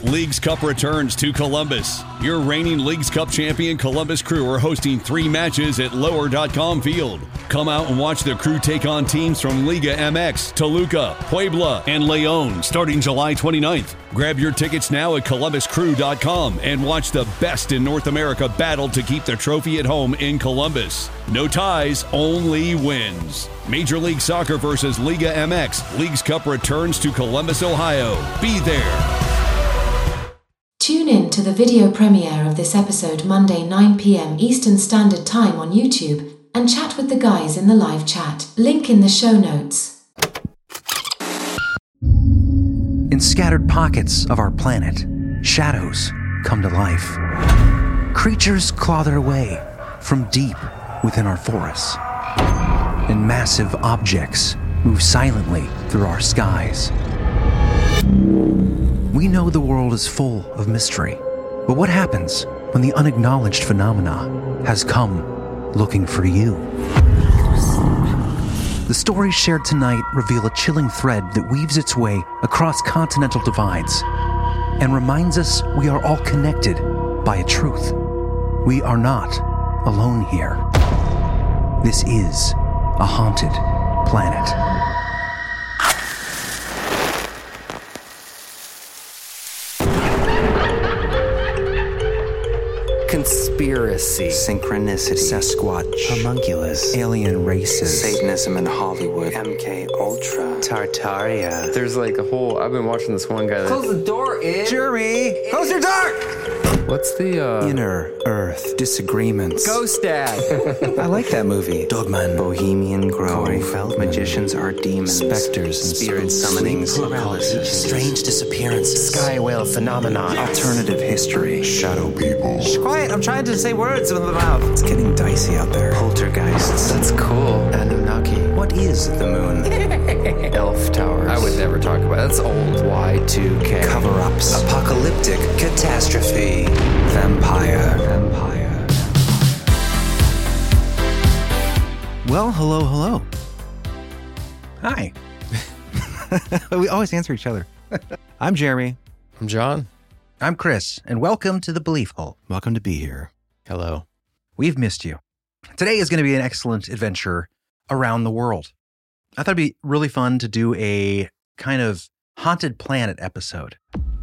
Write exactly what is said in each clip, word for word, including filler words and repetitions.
Leagues Cup returns to Columbus. Your reigning Leagues Cup champion Columbus Crew are hosting three matches at lower dot com Field. Come out and watch the Crew take on teams from Liga M X, Toluca, Puebla, and León starting July twenty-ninth. Grab your tickets now at columbus crew dot com and watch the best in North America battle to keep the trophy at home in Columbus. No ties, only wins. Major League Soccer versus Liga M X. Leagues Cup returns to Columbus, Ohio. Be there. Tune in to the video premiere of this episode Monday nine p.m. Eastern Standard Time on YouTube and chat with the guys in the live chat. Link in the show notes. In scattered pockets of our planet, shadows come to life. Creatures claw their way from deep within our forests. And massive objects move silently through our skies. We know the world is full of mystery, but what happens when the unacknowledged phenomena has come looking for you? The stories shared tonight reveal a chilling thread that weaves its way across continental divides and reminds us we are all connected by a truth. We are not alone here. This is a haunted planet. Conspiracy, synchronicity, Sasquatch, homunculus, alien races, Satanism in Hollywood, M K Ultra, Tartaria. There's like a whole, I've been watching this one guy that... Close the door, Ed! Jeremy! Close your door! What's the, uh... Inner Earth Disagreements. Ghost Dad! I like that movie. Dogman, Bohemian Grove, Corey Feldman, Magicians Are Demons, Specters and Spirit Summonings, Paralysis, Strange Disappearances, Sky Whale Phenomenon, Alternative History, Shadow People. Shh, quiet, I'm trying to say words with the mouth. It's getting dicey out there. Poltergeists. That's cool. Anunnaki. What is the moon? Elf Towers. I would never talk about it. That's old. Y two K. Cover-ups. Apocalyptic. Catastrophe. Vampire. Vampire. Well, hello, hello. Hi. We always answer each other. I'm Jeremy. I'm John. I'm Chris, and welcome to the Belief Hole. Welcome to be here. Hello. We've missed you. Today is going to be an excellent adventure around the world. I thought it'd be really fun to do a kind of haunted planet episode.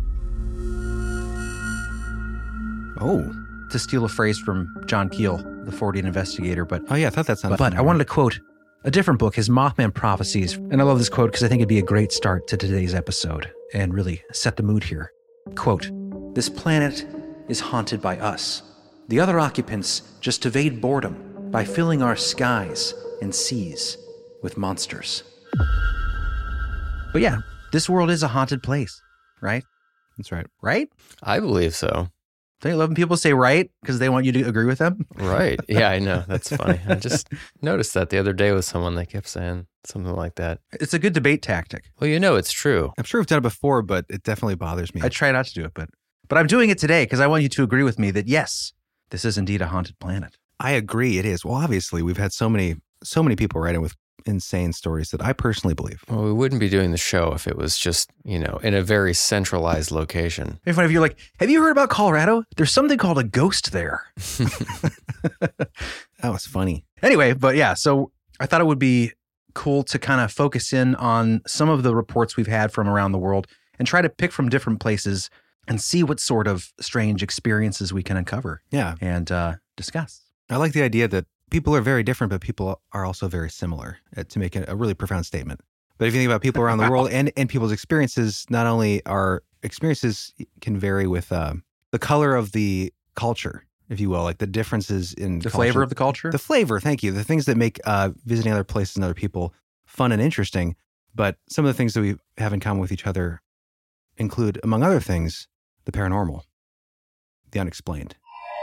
Oh. To steal a phrase from John Keel, the Fortean investigator, but Oh yeah, I thought that sounded But familiar. I wanted to quote a different book, his Mothman Prophecies, and I love this quote because I think it'd be a great start to today's episode and really set the mood here. Quote, "This planet is haunted by us. The other occupants just evade boredom by filling our skies and seas with monsters." But yeah, this world is a haunted place, right? That's right. Right? I believe so. Don't you love when people say right because they want you to agree with them? Right. Yeah, I know. That's funny. I just noticed that the other day with someone. They kept saying something like that. It's a good debate tactic. Well, you know it's true. I'm sure we've done it before, but it definitely bothers me. I try not to do it, but but I'm doing it today because I want you to agree with me that yes, this is indeed a haunted planet. I agree it is. Well, obviously, we've had so many so many people write in with insane stories that I personally believe. Well, we wouldn't be doing the show if it was just, you know, in a very centralized location. If one of you are like, have you heard about Colorado? There's something called a ghost there. That was funny. Anyway, but yeah, so I thought it would be cool to kind of focus in on some of the reports we've had from around the world and try to pick from different places and see what sort of strange experiences we can uncover Yeah. and uh, discuss. I like the idea that people are very different, but people are also very similar, uh, to make a, a really profound statement. But if you think about people around the world and, and people's experiences, not only our experiences can vary with uh, the color of the culture, if you will, like the differences in The culture. flavor of the culture? The flavor, thank you. The things that make uh, visiting other places and other people fun and interesting. But some of the things that we have in common with each other include, among other things, the paranormal, the unexplained.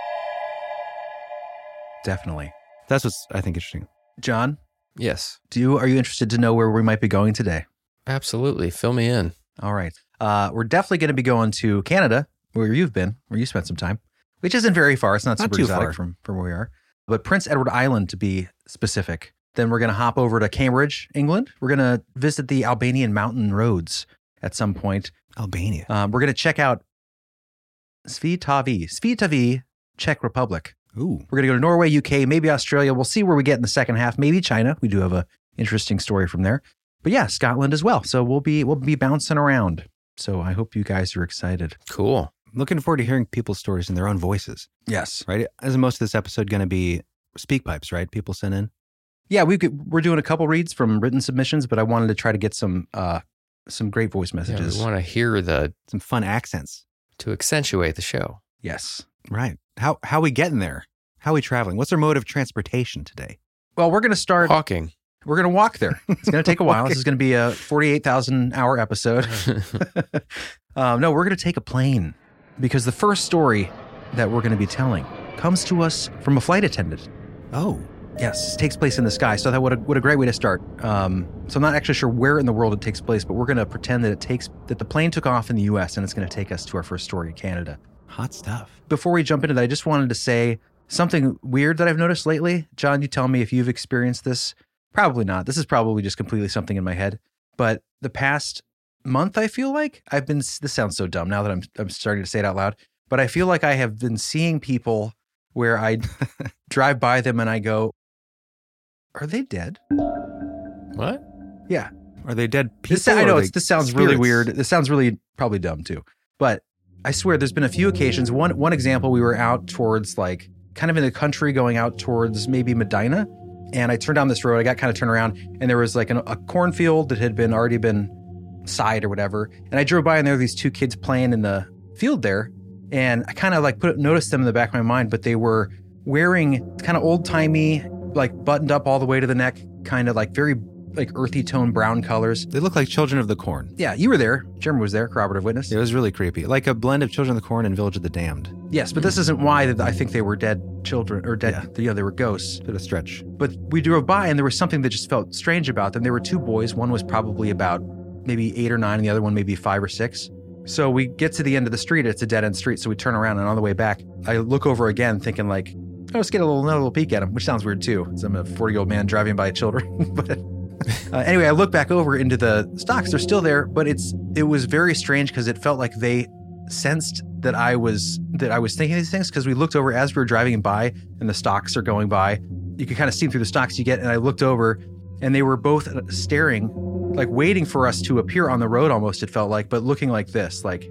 Definitely. That's what's, I think, interesting. John, Yes, do you, are you interested to know where we might be going today? absolutely. Fill me in. All right. Uh, we're definitely going to be going to Canada, where you've been, where you spent some time, which isn't very far. It's not, Not super too exotic far. from, from where we are. But Prince Edward Island, to be specific. Then we're going to hop over to Cambridge, England. We're going to visit the Albanian mountain roads at some point. Albania. Um, we're going to check out Svitavi. Svitavi, Czech Republic. Ooh. We're going to go to Norway, U K, maybe Australia. We'll see where we get in the second half. Maybe China. We do have a interesting story from there. But yeah, Scotland as well. So we'll be we'll be bouncing around. So I hope you guys are excited. Cool. Looking forward to hearing people's stories in their own voices, Yes. right? Isn't most of this episode going to be speak pipes, right? People send in? Yeah, we could, we're doing a couple reads from written submissions, but I wanted to try to get some uh, some great voice Yeah, messages. we want to hear the, Some fun accents. to accentuate the show. Yes. Right. How how we getting there? How we traveling? What's our mode of transportation today? Well, we're going to start. Hawking. We're going to walk there. It's going to take a while. This is going to be a forty-eight thousand hour episode. um, no, we're going to take a plane because the first story that we're going to be telling comes to us from a flight attendant. Oh, Yes, it takes place in the sky. So that what a, what a great way to start. Um, so I'm not actually sure where in the world it takes place, but we're going to pretend that it takes that the plane took off in the U S and it's going to take us to our first story in Canada. hot stuff. Before we jump into that, I just wanted to say something weird that I've noticed lately. John, you tell me if you've experienced this. Probably not. This is probably just completely something in my head. But the past month, I feel like I've been, this sounds so dumb now that I'm I'm starting to say it out loud, but I feel like I have been seeing people where I drive by them and I go, are they dead? What? Yeah. Are they dead people? This, I or know are it's, they this sounds really spirits? weird. This sounds really probably dumb too. But I swear there's been a few occasions. One one example, we were out towards like kind of in the country going out towards maybe Medina. And I turned down this road. I got kind of turned around and there was like an, a cornfield that had been already been side or whatever. And I drove by and there were these two kids playing in the field there. And I kind of like put noticed them in the back of my mind, but they were wearing kind of old timey, like buttoned up all the way to the neck, kind of like very like earthy tone brown colors. They look like Children of the Corn. Yeah, you were there. Jeremy was there, corroborative witness. It was really creepy. Like a blend of Children of the Corn and Village of the Damned. Yes, but this isn't why that I think they were dead children or dead. Yeah. You know, they were ghosts. Bit of stretch. But we drove by and there was something that just felt strange about them. There were two boys. One was probably about maybe eight or nine, and the other one maybe five or six. So we get to the end of the street. It's a dead end street. So we turn around and on the way back, I look over again, thinking like, oh, let's get a little another little peek at them, which sounds weird too. Because I'm a forty-year-old man driving by children. But uh, anyway, I look back over into the stocks. They're still there, but it's it was very strange because it felt like they sensed that I was that I was thinking these things because we looked over as we were driving by and the stocks are going by. You could kind of see through the stocks you get, and I looked over and they were both staring, like waiting for us to appear on the road almost, it felt like, but looking like this, like.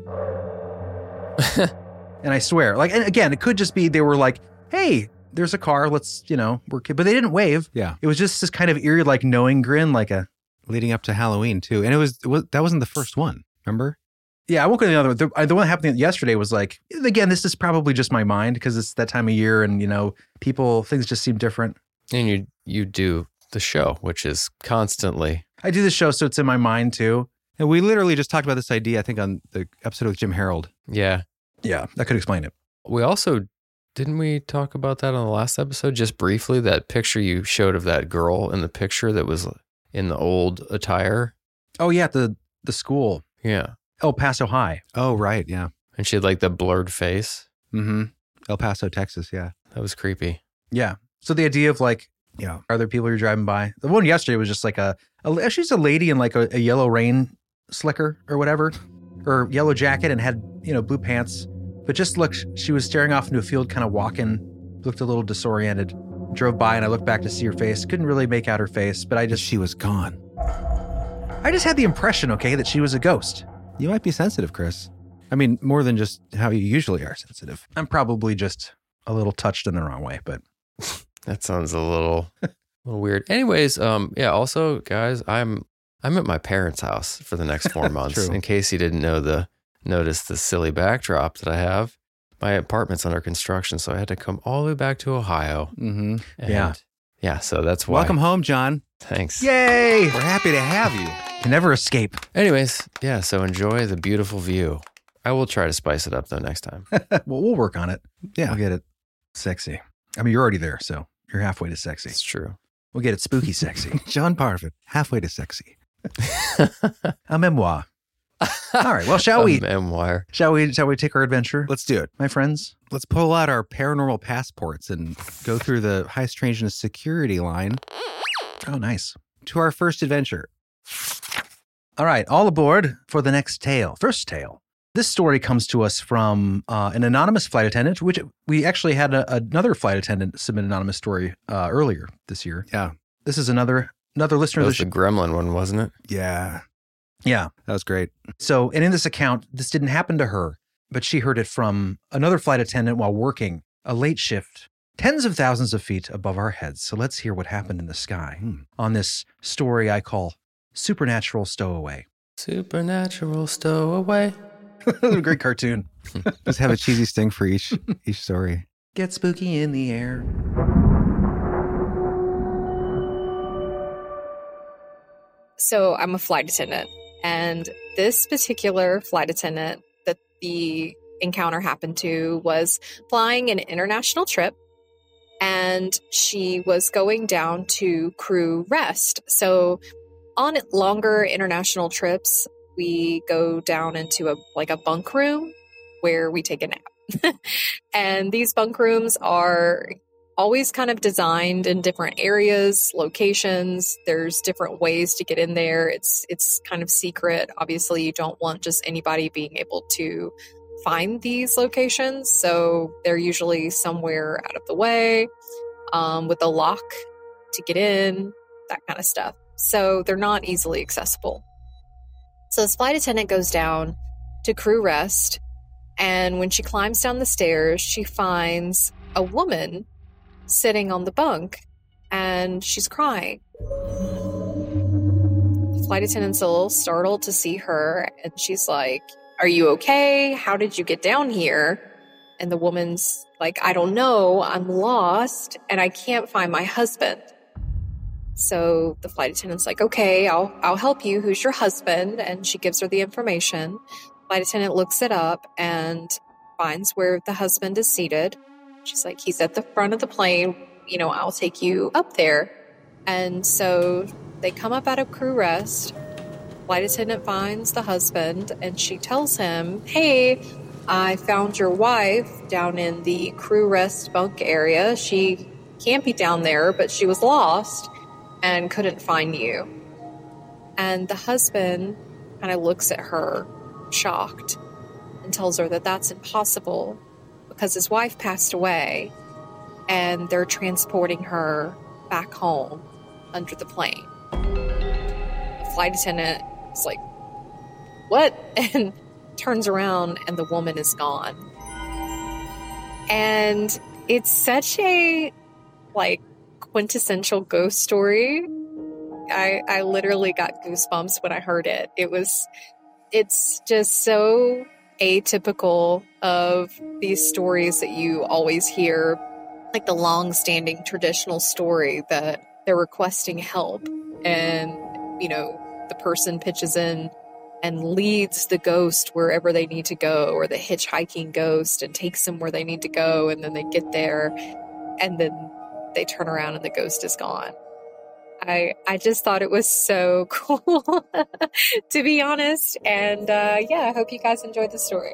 And I swear, like, and again, it could just be they were like, hey, there's a car, let's, you know, we're, but they didn't wave. Yeah. It was just this kind of eerie, like knowing grin, like a, Leading up to Halloween, too. And it was, it was that wasn't the first one, remember? yeah, I won't go to the other one. The, the one that happened yesterday was like, again, this is probably just my mind because it's that time of year and, you know, people, things just seem different. And you you do the show, which is constantly. I do this show, so it's in my mind too. And we literally just talked about this idea, I think, on the episode with Jim Harold. Yeah. Yeah, that could explain it. We also, didn't we talk about that on the last episode? Just briefly, that picture you showed of that girl in the picture that was in the old attire. Oh yeah, the the school, Yeah. El Paso High. Oh, right. Yeah. And she had like the blurred face. Mm-hmm. El Paso, Texas. Yeah. That was creepy. Yeah. So the idea of like, Yeah. are there people you're driving by? The one yesterday was just like a, a she's a lady in like a, a yellow rain slicker or whatever, or yellow jacket and had, you know, blue pants. But just looked, she was staring off into a field, kind of walking, looked a little disoriented. Drove by and I looked back to see her face. Couldn't really make out her face, but I just, She was gone. I just had the impression, okay, that she was a ghost. You might be sensitive, Chris. I mean, more than just how you usually are sensitive. I'm probably just a little touched in the wrong way, but That sounds a little, a little weird. Anyways, um, yeah. Also, guys, I'm I'm at my parents' house for the next four months. True. In case you didn't know the notice the silly backdrop that I have. My apartment's under construction, so I had to come all the way back to Ohio. Mm-hmm. And Yeah. yeah. So that's why. Welcome home, John. Thanks. yay! We're happy to have you. Can never escape. Anyways, yeah. So enjoy the beautiful view. I will try to spice it up though next time. Well, we'll work on it. Yeah. We'll get it sexy. I mean, you're already there, so you're halfway to sexy. It's true. We'll get it spooky sexy. John Parfit, halfway to sexy. A memoir. All right. Well, shall A we? memoir. Shall we? Shall we take our adventure, Let's do it. my friends? Let's pull out our paranormal passports and go through the high strangeness security line Oh, nice. to our first adventure. All right. All aboard for the next tale. First tale This story comes to us from uh, an anonymous flight attendant, which we actually had a, another flight attendant submit an anonymous story uh, earlier this year. Yeah. This is another another listener. That was that the Gremlin one, wasn't it? Yeah. Yeah. That was great. So, and in this account, this didn't happen to her, but she heard it from another flight attendant while working a late shift tens of thousands of feet above our heads. So let's hear what happened in the sky hmm. on this story I call Supernatural Stowaway. Supernatural Stowaway. That was a great cartoon. Just have a cheesy sting for each each story. Get spooky in the air. So I'm a flight attendant, and this particular flight attendant that the encounter happened to was flying an international trip, and she was going down to crew rest. So on longer international trips, we go down into a like a bunk room where we take a nap. And these bunk rooms are always kind of designed in different areas, locations. There's different ways to get in there. It's it's kind of secret. Obviously, you don't want just anybody being able to find these locations. So they're usually somewhere out of the way, um, with a lock to get in, that kind of stuff. So they're not easily accessible. So this flight attendant goes down to crew rest, and when she climbs down the stairs, she finds a woman sitting on the bunk, and she's crying. The flight attendant's a little startled to see her, and she's like, "Are you okay? How did you get down here?" And the woman's like, "I don't know. I'm lost, and I can't find my husband." So the flight attendant's like, "Okay, I'll I'll help you. Who's your husband?" And she gives her the information. Flight attendant looks it up and finds where the husband is seated. She's like, "He's at the front of the plane. You know, I'll take you up there." And so they come up out of crew rest. Flight attendant finds the husband, and she tells him, "Hey, I found your wife down in the crew rest bunk area. She can't be down there, but she was lost and couldn't find you." And the husband kind of looks at her, shocked, and tells her that that's impossible because his wife passed away and they're transporting her back home under the plane. The flight attendant is like, "What?" and turns around and the woman is gone. And it's such a, like, quintessential ghost story. I I literally got goosebumps when I heard it. It was, it's just so atypical of these stories that you always hear, like the long-standing traditional story that they're requesting help, and, you know, the person pitches in and leads the ghost wherever they need to go, or the hitchhiking ghost, and takes them where they need to go, and then they get there, and then they turn around and the ghost is gone. I I just thought it was so cool, to be honest. And uh, yeah, I hope you guys enjoyed the story.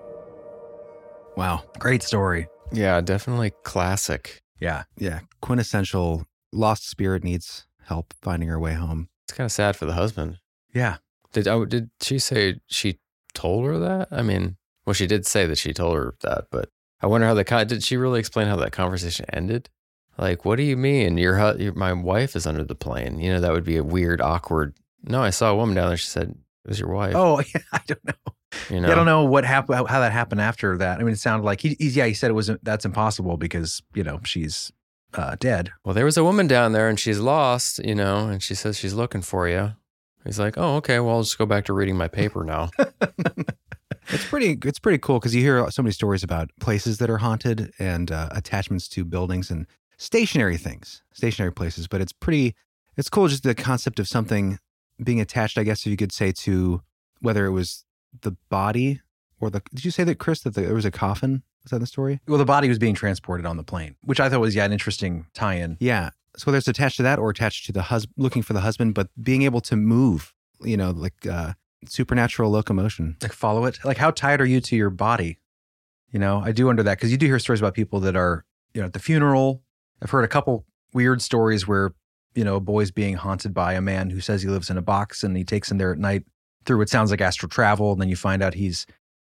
Wow. Great story. Yeah, definitely classic. Yeah. Yeah. Quintessential lost spirit needs help finding her way home. It's kind of sad for the husband. Yeah. Did oh, did she say she told her that? I mean, well, she did say that she told her that, but I wonder how the con- did she really explain how that conversation ended? Like, what do you mean? Your, hu- your my wife is under the plane. You know, that would be a weird, awkward. No, I saw a woman down there. She said, "It was your wife." Oh, yeah, I don't know. You know? Yeah, I don't know what happened, how, how that happened after that. I mean, it sounded like he, he yeah, he said it was that's impossible because, you know, she's uh, dead. Well, there was a woman down there and she's lost, you know, and she says she's looking for you. He's like, "Oh, okay. Well, I'll just go back to reading my paper now." It's pretty. It's pretty cool because you hear so many stories about places that are haunted and uh, attachments to buildings and stationary things, stationary places. But it's pretty. It's cool just the concept of something being attached. I guess if you could say to whether it was the body or the. Did you say that, Chris, that the, there was a coffin? Was that the story? Well, the body was being transported on the plane, which I thought was yeah an interesting tie-in. Yeah. So whether it's attached to that or attached to the husband, looking for the husband, but being able to move, you know, like uh, supernatural locomotion. Like follow it. Like how tied are you to your body? You know, I do wonder that because you do hear stories about people that are, you know, at the funeral. I've heard a couple weird stories where, you know, a boy's being haunted by a man who says he lives in a box and he takes him there at night through what sounds like astral travel. And then you find out he's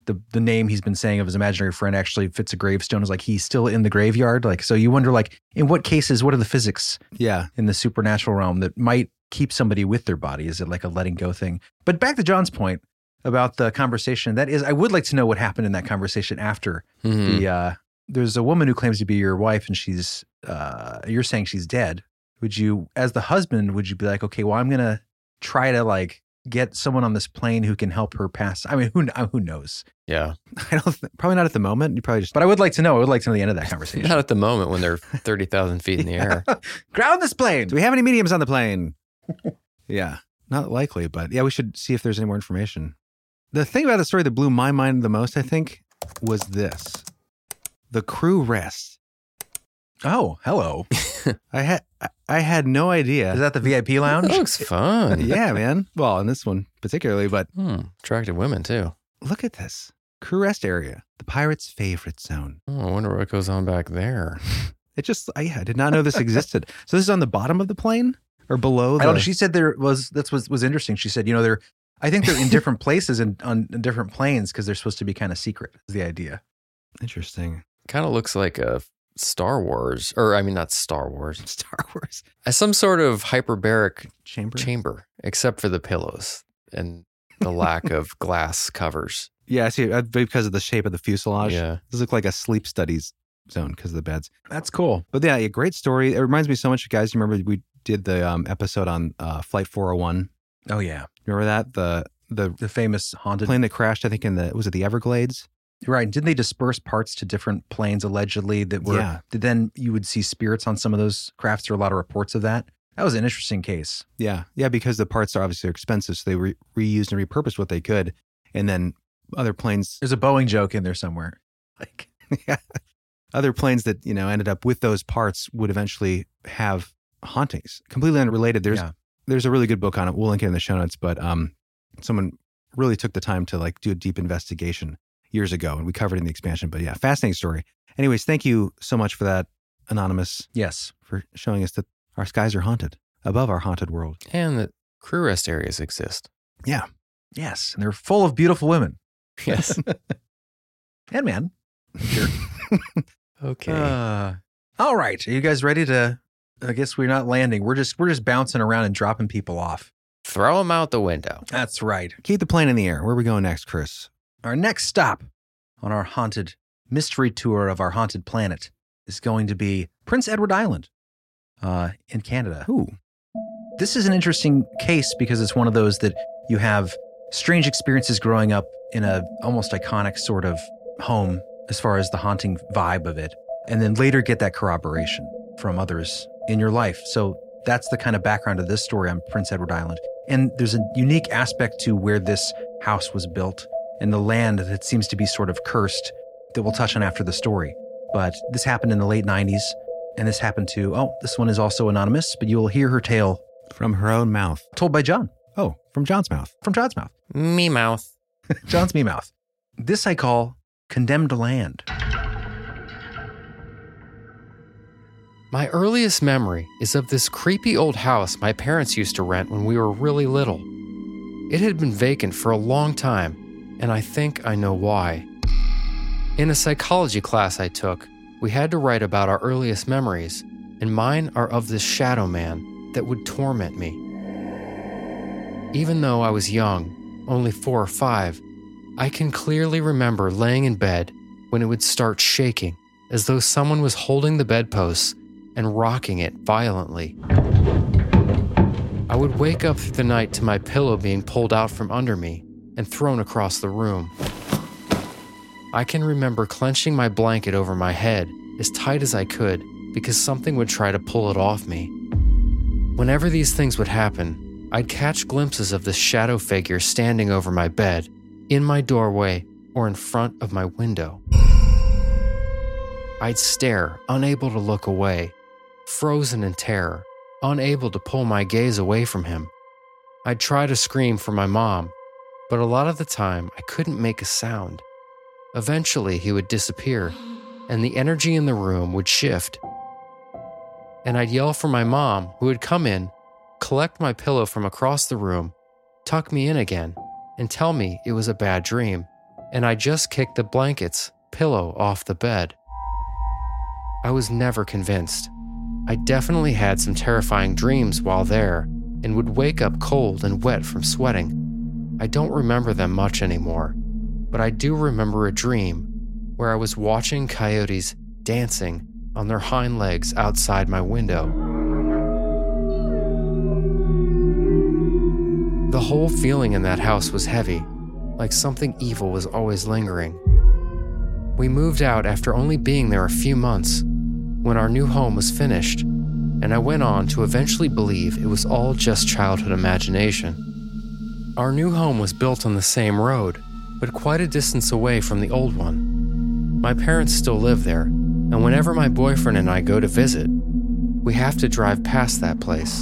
the the name he's been saying of his imaginary friend actually fits a gravestone. Is like he's still in the graveyard. Like, so you wonder, like, in what cases, what are the physics Yeah. in the supernatural realm that might keep somebody with their body? Is it like a letting go thing? But back to John's point about the conversation, that is, I would like to know what happened in that conversation after Mhm. the, uh, there's a woman who claims to be your wife and she's, uh, you're saying she's dead. Would you, as the husband, would you be like, okay, well, I'm going to try to like get someone on this plane who can help her pass? I mean, who, who knows? Yeah. I don't th- probably not at the moment. You probably just But I would like to know, I would like to know the end of that conversation. Not at the moment when they're thirty thousand feet in the air. Ground this plane. Do we have any mediums on the plane? Yeah, not likely, but yeah, we should see if there's any more information. The thing about the story that blew my mind the most, I think, was this. The crew rest. Oh, hello. I had I- I had no idea. Is that the V I P lounge? That looks fun. Yeah, man. Well, in this one particularly, but Hmm. Attractive women, too. look at this. Crew rest area, the pirates' favorite zone. Oh, I wonder what goes on back there. It just, I, yeah, I did not know this existed. So this is on the bottom of the plane or below the... I don't know. She said there was, that's what was interesting. She said, you know, they're, I think they're in different places and on in different planes because they're supposed to be kind of secret, is the idea. Interesting. Kind of looks like a Star Wars, or I mean, not Star Wars, Star Wars. as some sort of hyperbaric Chamber? chamber, except for the pillows and the lack of glass covers. Yeah, I see. uh, Because of the shape of the fuselage. Yeah. This looks like a sleep studies zone because of the beds. That's cool. But yeah, a great story. It reminds me so much, guys. You remember we did the um, episode on uh, Flight four oh one? Oh, yeah. Remember that? The the The famous haunted plane that crashed, I think, in the, was it the Everglades? Right. Didn't they disperse parts to different planes allegedly that were, Yeah. that then you would see spirits on some of those crafts? There are a lot of reports of that. That was an interesting case. Yeah. Yeah, because the parts are obviously expensive. So they re- reused and repurposed what they could. And then other planes, There's a Boeing joke in there somewhere. Like, yeah, other planes that, you know, ended up with those parts would eventually have hauntings. Completely unrelated. There's Yeah. there's a really good book on it. We'll link it in the show notes. But um, someone really took the time to like do a deep investigation years ago, and we covered it in the expansion. But yeah, fascinating story. Anyways, thank you so much for that, Anonymous, yes. for showing us that our skies are haunted above our haunted world. And that crew rest areas exist. Yeah. Yes. And they're full of beautiful women. Yes. And men. Sure. Okay. Uh, all right. Are you guys ready to, I guess we're not landing. We're just, we're just bouncing around and dropping people off. Throw them out the window. That's right. Keep the plane in the air. Where are we going next, Chris? Our next stop on our haunted mystery tour of our haunted planet is going to be Prince Edward Island uh, in Canada. Ooh. This is an interesting case because it's one of those that you have strange experiences growing up in a almost iconic sort of home as far as the haunting vibe of it, and then later get that corroboration from others in your life. So that's the kind of background of this story on Prince Edward Island. And there's a unique aspect to where this house was built and the land that seems to be sort of cursed that we'll touch on after the story. But this happened in the late nineties, and this happened to, oh, this one is also anonymous, but you will hear her tale From her own mouth. told by John, Oh, from John's mouth. from John's mouth. Me mouth. John's me mouth. This I call Condemned Land. My earliest memory is of this creepy old house my parents used to rent when we were really little. It had been vacant for a long time, and I think I know why. In a psychology class I took, we had to write about our earliest memories, and mine are of this shadow man that would torment me. Even though I was young, only four or five, I can clearly remember laying in bed when it would start shaking, as though someone was holding the bedposts and rocking it violently. I would wake up through the night to my pillow being pulled out from under me and thrown across the room. I can remember clenching my blanket over my head as tight as I could because something would try to pull it off me. Whenever these things would happen, I'd catch glimpses of this shadow figure standing over my bed, in my doorway, or in front of my window. I'd stare, unable to look away, frozen in terror, unable to pull my gaze away from him. I'd try to scream for my mom, but a lot of the time I couldn't make a sound. Eventually he would disappear, and the energy in the room would shift. And I'd yell for my mom, who would come in, collect my pillow from across the room, tuck me in again, and tell me it was a bad dream. and I just kicked the blankets, pillow off the bed. I was never convinced. I definitely had some terrifying dreams while there and would wake up cold and wet from sweating. I don't remember them much anymore, but I do remember a dream where I was watching coyotes dancing on their hind legs outside my window. The whole feeling in that house was heavy, like something evil was always lingering. We moved out after only being there a few months, when our new home was finished, and I went on to eventually believe it was all just childhood imagination. Our new home was built on the same road, but quite a distance away from the old one. My parents still live there, and whenever my boyfriend and I go to visit, we have to drive past that place.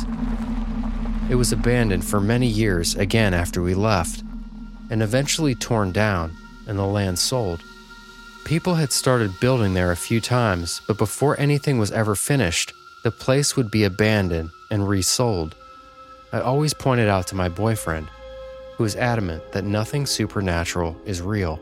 It was abandoned for many years again after we left, and eventually torn down and the land sold. People had started building there a few times, but before anything was ever finished, the place would be abandoned and resold. I always pointed out to my boyfriend, who is adamant that nothing supernatural is real.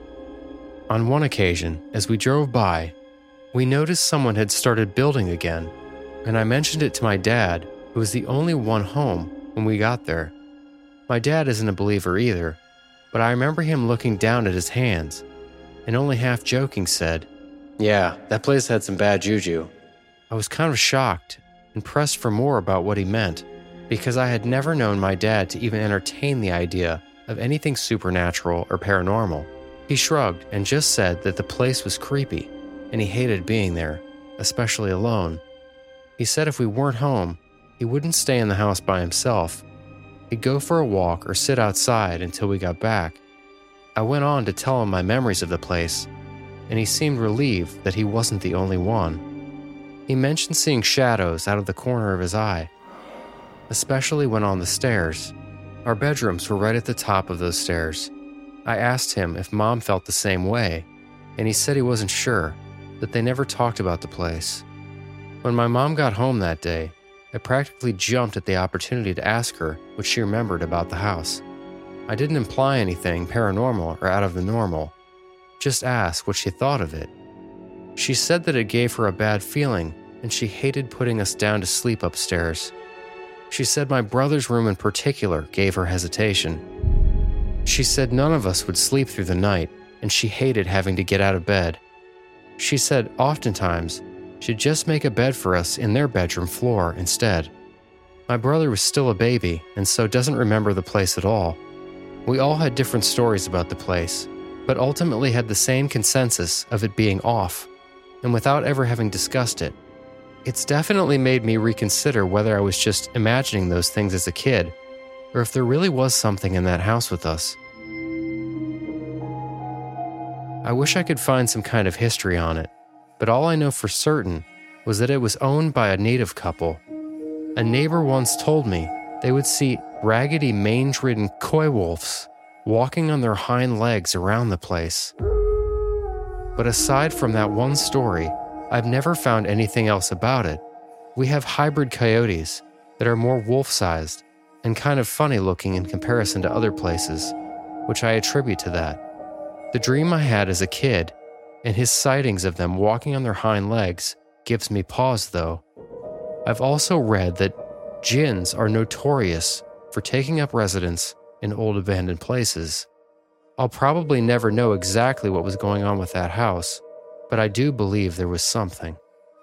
On one occasion, as we drove by, we noticed someone had started building again, and I mentioned it to my dad, who was the only one home when we got there. My dad isn't a believer either, but I remember him looking down at his hands and only half joking said, "Yeah, that place had some bad juju." I was kind of shocked and pressed for more about what he meant, because I had never known my dad to even entertain the idea of anything supernatural or paranormal. He shrugged and just said that the place was creepy and he hated being there, especially alone. He said if we weren't home, he wouldn't stay in the house by himself. He'd go for a walk or sit outside until we got back. I went on to tell him my memories of the place, and he seemed relieved that he wasn't the only one. He mentioned seeing shadows out of the corner of his eye, especially when on the stairs. Our bedrooms were right at the top of those stairs. I asked him if Mom felt the same way, and he said he wasn't sure, that they never talked about the place. When my mom got home that day, I practically jumped at the opportunity to ask her what she remembered about the house. I didn't imply anything paranormal or out of the normal, just asked what she thought of it. She said that it gave her a bad feeling and she hated putting us down to sleep upstairs. She said my brother's room in particular gave her hesitation. She said none of us would sleep through the night and she hated having to get out of bed. She said oftentimes she'd just make a bed for us in their bedroom floor instead. My brother was still a baby and so doesn't remember the place at all. We all had different stories about the place, but ultimately had the same consensus of it being off, and without ever having discussed it. It's definitely made me reconsider whether I was just imagining those things as a kid, or if there really was something in that house with us. I wish I could find some kind of history on it, but all I know for certain was that it was owned by a native couple. A neighbor once told me they would see raggedy, mange-ridden coy wolves walking on their hind legs around the place. But aside from that one story, I've never found anything else about it. We have hybrid coyotes that are more wolf-sized and kind of funny-looking in comparison to other places, which I attribute to that. The dream I had as a kid and his sightings of them walking on their hind legs gives me pause, though. I've also read that jinns are notorious for taking up residence in old abandoned places. I'll probably never know exactly what was going on with that house, but I do believe there was something.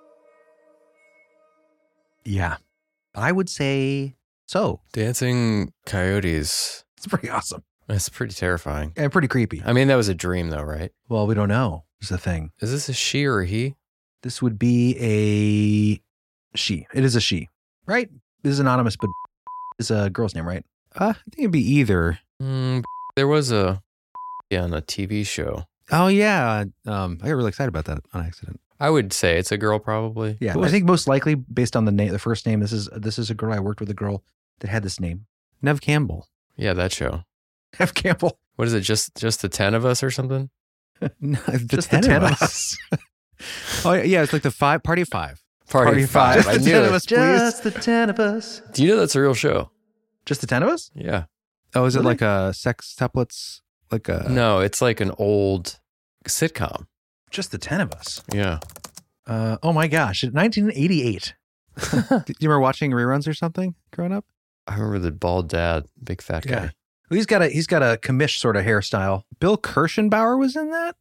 Yeah, I would say so. Dancing coyotes. It's pretty awesome. It's pretty terrifying. And pretty creepy. I mean, that was a dream though, right? Well, we don't know is the thing. Is this a she or a he? This would be a she. It is a she, right? This is anonymous, but it's a girl's name, right? Uh, I think it'd be either. Mm, there was a, yeah, on a T V show. Oh, yeah. Um, I got really excited about that on accident. I would say it's a girl, probably. Yeah, I think most likely based on the name, the first name. This is this is a girl. I worked with a girl that had this name, Nev Campbell. Yeah, that show. Nev Campbell. What is it? Just just the ten of us or something? No, the just ten, the ten of us. us. Oh yeah, it's like the five party of five. Party, party of five. five. I knew it. Us, just the ten of us. Do you know that's a real show? Just the ten of us? Yeah. Oh, is really? It like a sex tuplets? like a No, it's like an old sitcom. Just the ten of us. Yeah. Uh, oh my gosh, nineteen eighty-eight. Do you remember watching reruns or something growing up? I remember the bald dad, big fat guy. Yeah. He's got a he's got a commish sort of hairstyle. Bill Kirschenbauer was in that?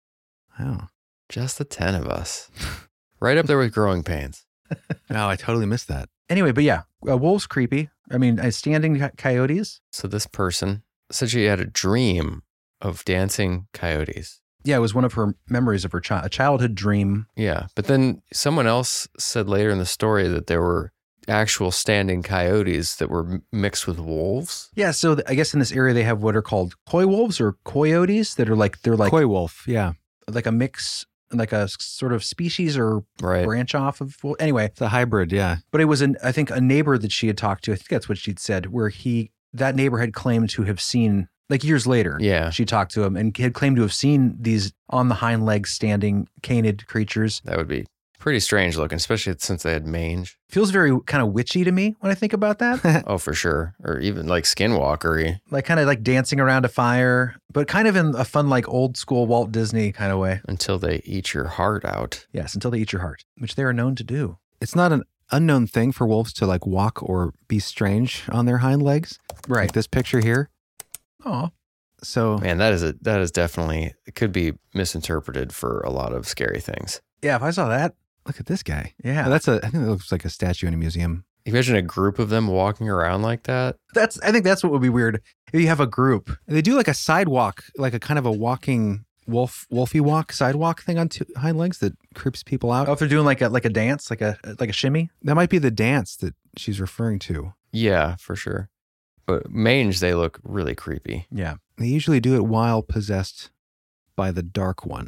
Wow. Just the ten of us. Right up there with Growing Pains. Oh, I totally missed that. Anyway, but yeah, uh, wolves creepy. I mean, uh, standing co- coyotes. So this person said she had a dream of dancing coyotes. Yeah, it was one of her memories of her child, a childhood dream. Yeah. But then someone else said later in the story that there were actual standing coyotes that were m- mixed with wolves. Yeah, so th- I guess in this area they have what are called coy wolves or coyotes that are like they're like Coy wolf, yeah. like a mix, like a s- sort of species or Right. branch off of. Well, anyway, It's a hybrid, yeah. but it was an I think a neighbor that she had talked to. I think that's what she'd said, where he that neighbor had claimed to have seen like years later. Yeah. She talked to him and had claimed to have seen these on the hind legs standing canid creatures. That would be pretty strange looking, especially since they had mange. Feels very kind of witchy to me when I think about that. Oh, for sure. Or even like skinwalker-y. Like kind of like dancing around a fire, but kind of in a fun, like old school Walt Disney kind of way. Until they eat your heart out. Yes, until they eat your heart, which they are known to do. It's not an unknown thing for wolves to like walk or be strange on their hind legs. Right. Like this picture here. Oh, So Man, that is a that is definitely it could be misinterpreted for a lot of scary things. yeah. If I saw that, look at this guy. yeah, Oh, that's a, I think that looks like a statue in a museum. Imagine a group of them walking around like that. that's. I think that's what would be weird if you have a group. They do like a sidewalk, like a kind of a walking wolf, wolfy walk sidewalk thing on two hind legs that creeps people out. Oh, if they're doing like a like a dance, like a like a shimmy. That might be the dance that she's referring to. Yeah, for sure. But mange, they look really creepy. Yeah, They usually do it while possessed by the Dark One.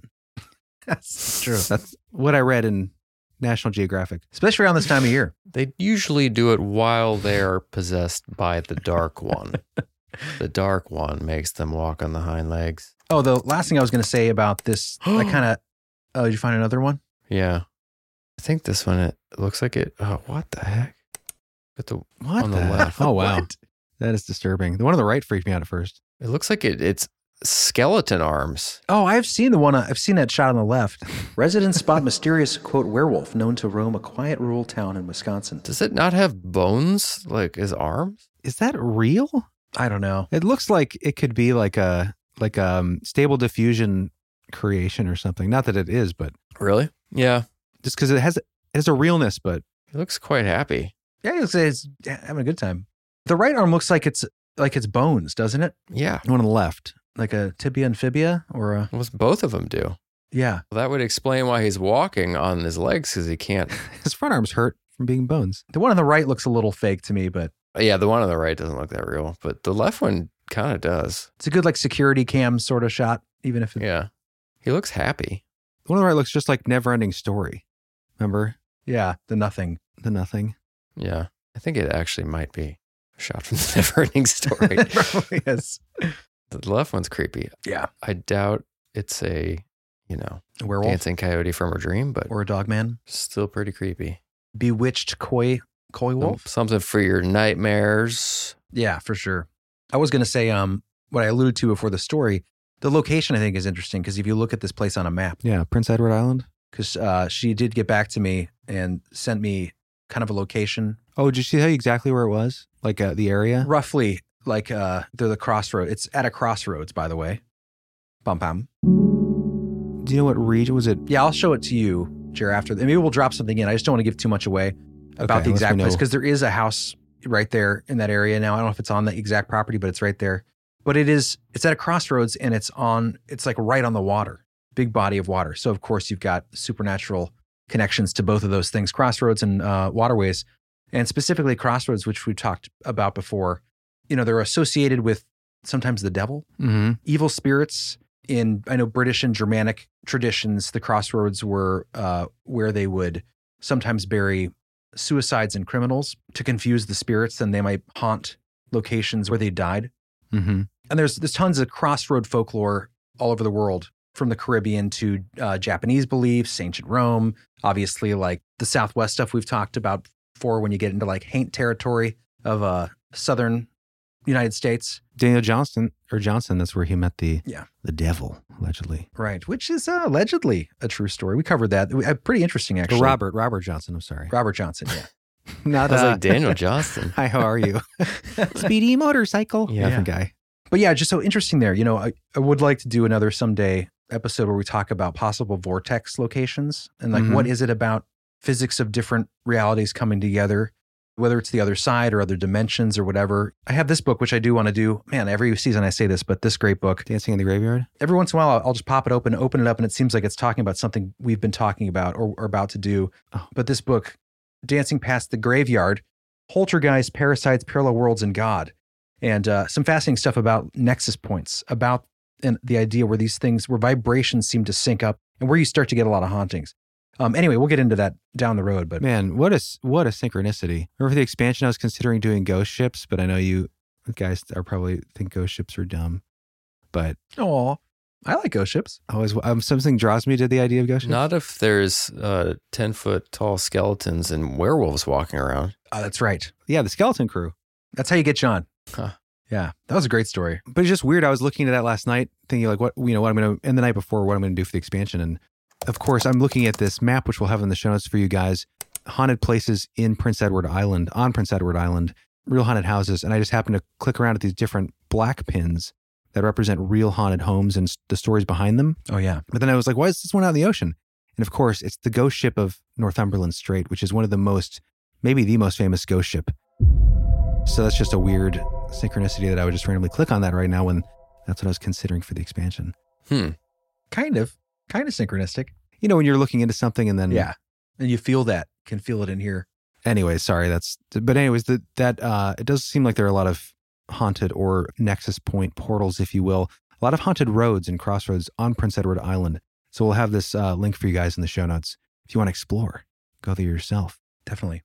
that's true. That's what I read in National Geographic. Especially around this time of year. They usually do it while they are possessed by the Dark One. The Dark One makes them walk on the hind legs. Oh, the last thing I was going to say about this, I kind of. Oh, did you find another one? Yeah. I think this one, it looks like it. Oh, what the heck? But the What on the, the- left. Oh, wow. What? That is disturbing. The one on the right freaked me out at first. It looks like it. It's skeleton arms. Oh, I've seen the one. I've seen that shot on the left. Residents spot mysterious quote werewolf known to roam a quiet rural town in Wisconsin. Does it not have bones like as arms? Is that real? I don't know. It looks like it could be like a like a um, stable diffusion creation or something. Not that it is, but Really? Yeah. just because it has it has a realness. But It looks quite happy. Yeah, you'll say it's having a good time. The right arm looks like it's like it's bones, doesn't it? Yeah. the one on the left, Like a tibia and fibia, or a What's both of them do? yeah. Well, that would explain why he's walking on his legs because he can't. his front arms hurt from being bones. The one on the right looks a little fake to me, but Yeah, the one on the right doesn't look that real, but the left one kind of does. it's a good like security cam sort of shot, even if it, Yeah. He looks happy. The one on the right looks just like Never Ending Story. Remember yeah, the nothing. the nothing? Yeah. I think it actually might be a shot from the never ending story. It probably is. The left one's creepy. Yeah, I doubt it's a, you know, a werewolf dancing coyote from a dream, but or a dog man. still pretty creepy. Bewitched koi koi wolf. Something for your nightmares. Yeah, for sure. I was going to say um what I alluded to before the story. The location I think is interesting because if you look at this place on a map, Yeah, Prince Edward Island. because uh, she did get back to me and sent me kind of a location, Oh, did she tell you exactly where it was? Like uh, the area? roughly like uh, they're the crossroad. It's at a crossroads, by the way. Bum bum. Do you know what region was it? Yeah, I'll show it to you, Jer, after. Maybe we'll drop something in. I just don't want to give too much away about Okay, the unless exact we place know. because there is a house right there in that area. Now I don't know if it's on the exact property, but it's right there. But it is. It's at a crossroads, and it's on. It's like right on the water, big body of water. So of course you've got supernatural connections to both of those things, crossroads and uh, waterways, and specifically crossroads, which we talked about before. You know, they're associated with sometimes the devil, Mm-hmm. evil spirits. In I know British and Germanic traditions, the crossroads were uh, where they would sometimes bury suicides and criminals to confuse the spirits, and they might haunt locations where they died. Mm-hmm. And there's there's tons of crossroad folklore all over the world, from the Caribbean to uh, Japanese beliefs, ancient Rome, obviously like the Southwest stuff we've talked about before when you get into like Haint territory of uh, southern United States. Daniel Johnston, or Johnson, that's where he met the Yeah. the devil, allegedly. Right, which is uh, allegedly a true story. We covered that. Uh, Pretty interesting, actually. Or Robert, Robert Johnson, I'm sorry. Robert Johnson, yeah. Not I was uh, like Daniel Johnston. Hi, how are you? Speedy motorcycle. Yeah. Different guy. But yeah, just so interesting there. You know, I, I would like to do another someday episode where we talk about possible vortex locations and like Mhm. what is it about physics of different realities coming together, whether it's the other side or other dimensions or whatever. I have this book, which I do want to do. Man, every season I say this, but this great book. Dancing in the Graveyard? Every once in a while, I'll, I'll just pop it open, open it up, and it seems like it's talking about something we've been talking about or, or about to do. Oh. But this book, Dancing Past the Graveyard, Poltergeist, Parasites, Parallel Worlds, and God. And uh, some fascinating stuff about nexus points, about and the idea where these things, where vibrations seem to sync up and where you start to get a lot of hauntings. Um, anyway, we'll get into that down the road. But Man, what a, what a synchronicity. Remember the expansion, I was considering doing ghost ships, but I know you guys are probably think ghost ships are dumb. But oh, I like ghost ships. always um, something draws me to the idea of ghost ships. Not if there's uh, ten foot tall skeletons and werewolves walking around. Oh, that's right. Yeah, the Skeleton Crew. That's how you get John. Huh. Yeah, that was a great story. But it's just weird. I was looking at that last night, thinking like, what you know, what I'm going to, and the night before, what I'm going to do for the expansion. And of course, I'm looking at this map, which we'll have in the show notes for you guys, haunted places in Prince Edward Island, on Prince Edward Island, real haunted houses. And I just happened to click around at these different black pins that represent real haunted homes and s- the stories behind them. Oh, yeah. But then I was like, why is this one out in the ocean? And of course, it's the ghost ship of Northumberland Strait, which is one of the most, maybe the most famous ghost ship. So that's just a weird synchronicity that I would just randomly click on that right now when that's what I was considering for the expansion. Hmm. Kind of. Kind of synchronistic. You know, when you're looking into something and then... Yeah. And you feel that. Can feel it in here. Anyways, sorry, that's... But anyways, the, that uh, it does seem like there are a lot of haunted or nexus point portals, if you will. A lot of haunted roads and crossroads on Prince Edward Island. So we'll have this uh, link for you guys in the show notes. If you want to explore, go there yourself. Definitely.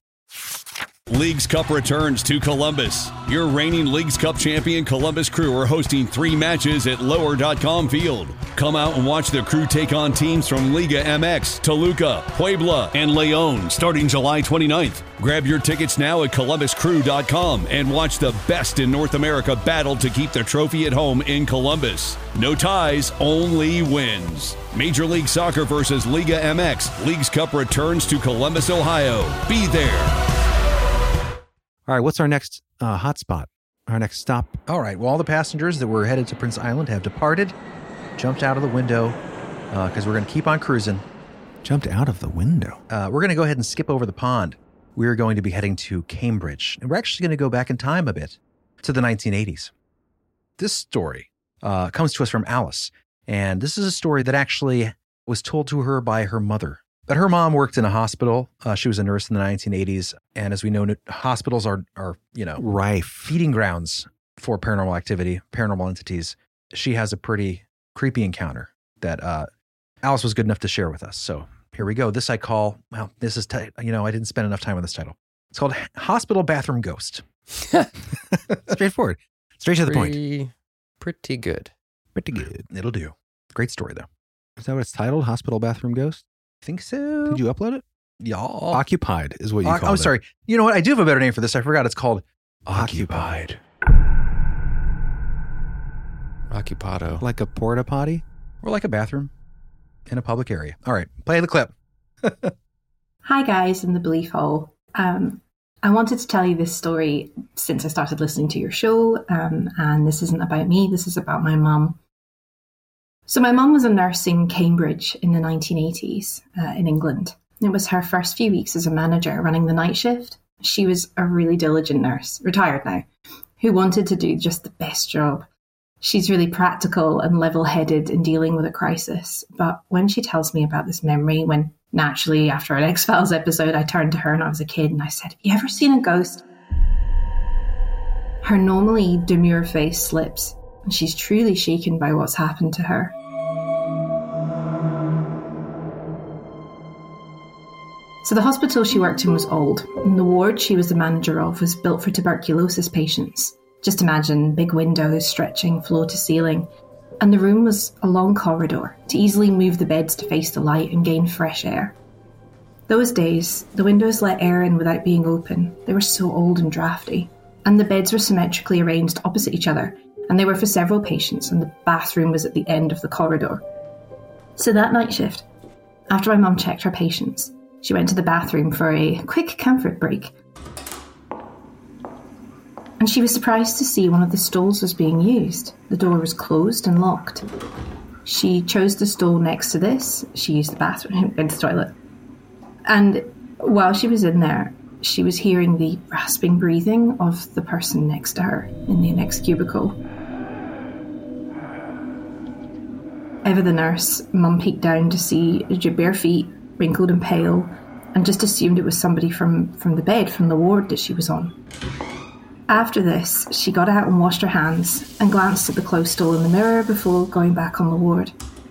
Leagues Cup returns to Columbus. Your reigning Leagues Cup champion Columbus Crew are hosting three matches at lower dot com field. Come out and watch the Crew take on teams from Liga M X, Toluca, Puebla, and Leon starting July twenty-ninth. Grab your tickets now at columbus crew dot com and watch the best in North America battle to keep the trophy at home in Columbus. No ties, only wins. Major League Soccer versus Liga M X. Leagues Cup returns to Columbus, Ohio. Be there. All right, what's our next uh, hotspot? Our next stop? All right. Well, all the passengers that were headed to Prince Island have departed, jumped out of the window, because uh, we're going to keep on cruising. Jumped out of the window. Uh, we're going to go ahead and skip over the pond. We're going to be heading to Cambridge, and we're actually going to go back in time a bit to the nineteen eighties. This story uh, comes to us from Alice, and this is a story that actually was told to her by her mother. But her mom worked in a hospital. Uh, she was a nurse in the nineteen eighties. And as we know, hospitals are, are, you know, Rife. feeding grounds for paranormal activity, paranormal entities. She has a pretty creepy encounter that uh, Alice was good enough to share with us. So here we go. This I call, well, this is, t- you know, I didn't spend enough time on this title. It's called Hospital Bathroom Ghost. Straightforward. Straight to the point. Pretty, pretty good. Pretty good. It'll do. Great story, though. Is that what it's titled? Hospital Bathroom Ghost? Think so? Did you upload it? Yeah. Occupied is what you Uh, call it. oh, sorry. You know what? I do have a better name for this. I forgot. It's called Occupied. Occupado. Like a porta potty? Or like a bathroom in a public area. All right. Play the clip. Hi guys in the Belief Hole. Um, I wanted to tell you this story since I started listening to your show, um, and this isn't about me, this is about my mum. So my mum was a nurse in Cambridge in the nineteen eighties uh, in England. It was her first few weeks as a manager running the night shift. She was a really diligent nurse, retired now, who wanted to do just the best job. She's really practical and level-headed in dealing with a crisis. But when she tells me about this memory, when naturally after an X-Files episode, I turned to her and I was a kid and I said, "Have you ever seen a ghost?" Her normally demure face slips and she's truly shaken by what's happened to her. So the hospital she worked in was old, and the ward she was the manager of was built for tuberculosis patients. Just imagine big windows stretching floor to ceiling, and the room was a long corridor to easily move the beds to face the light and gain fresh air. Those days, the windows let air in without being open. They were so old and drafty. and the beds were symmetrically arranged opposite each other, and they were for several patients, and the bathroom was at the end of the corridor. So that night shift, after my mum checked her patients, she went to the bathroom for a quick comfort break. And she was surprised to see one of the stalls was being used. The door was closed and locked. She chose the stall next to this. She used the bathroom, went to the toilet. And while she was in there, she was hearing the rasping breathing of the person next to her in the next cubicle. Ever the nurse, Mum peeked down to see her bare feet, wrinkled and pale, and just assumed it was somebody from, from the bed, from the ward that she was on. After this, she got out and washed her hands and glanced at the closed stall in the mirror before going back on the ward.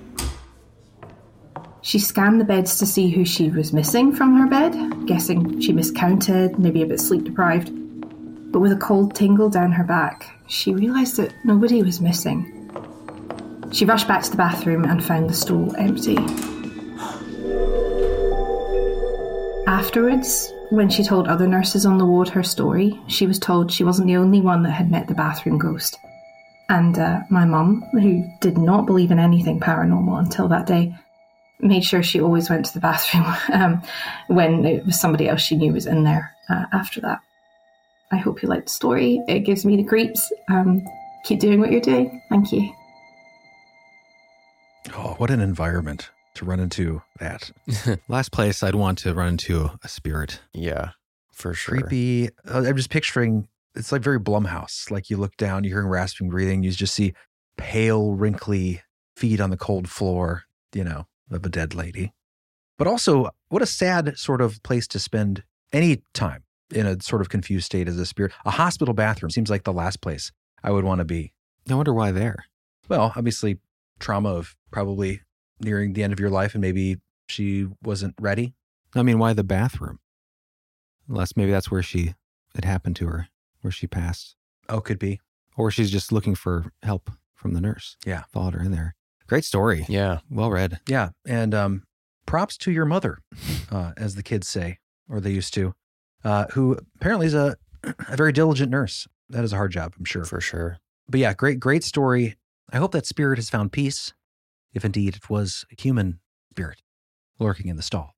She scanned the beds to see who she was missing from her bed, guessing she miscounted, maybe a bit sleep deprived. But with a cold tingle down her back, she realised that nobody was missing. She rushed back to the bathroom and found the stall empty. Afterwards, when she told other nurses on the ward her story, she was told she wasn't the only one that had met the bathroom ghost. And uh, my mum, who did not believe in anything paranormal until that day, made sure she always went to the bathroom um, when it was somebody else she knew was in there uh, after that. I hope you liked the story. It gives me the creeps. Um, keep doing what you're doing. Thank you. Oh, what an environment to run into that. Last place I'd want to run into a spirit. Yeah, for sure. Creepy. Uh, I'm just picturing, it's like very Blumhouse. Like you look down, you're hearing rasping breathing, you just see pale, wrinkly feet on the cold floor, you know, of a dead lady. But also, what a sad sort of place to spend any time in a sort of confused state as a spirit. A hospital bathroom seems like the last place I would want to be. I wonder why there. Well, obviously, trauma of probably nearing the end of your life and maybe she wasn't ready. I mean, why the bathroom? Unless maybe that's where she, it happened to her, where she passed. Oh, could be. Or she's just looking for help from the nurse. Yeah. Followed her in there. Great story. Yeah. Well read. Yeah. And um, props to your mother, uh, as the kids say, or they used to, uh, who apparently is a, a very diligent nurse. That is a hard job, I'm sure. For sure. But yeah, great, great story. I hope that spirit has found peace, if indeed it was a human spirit lurking in the stall.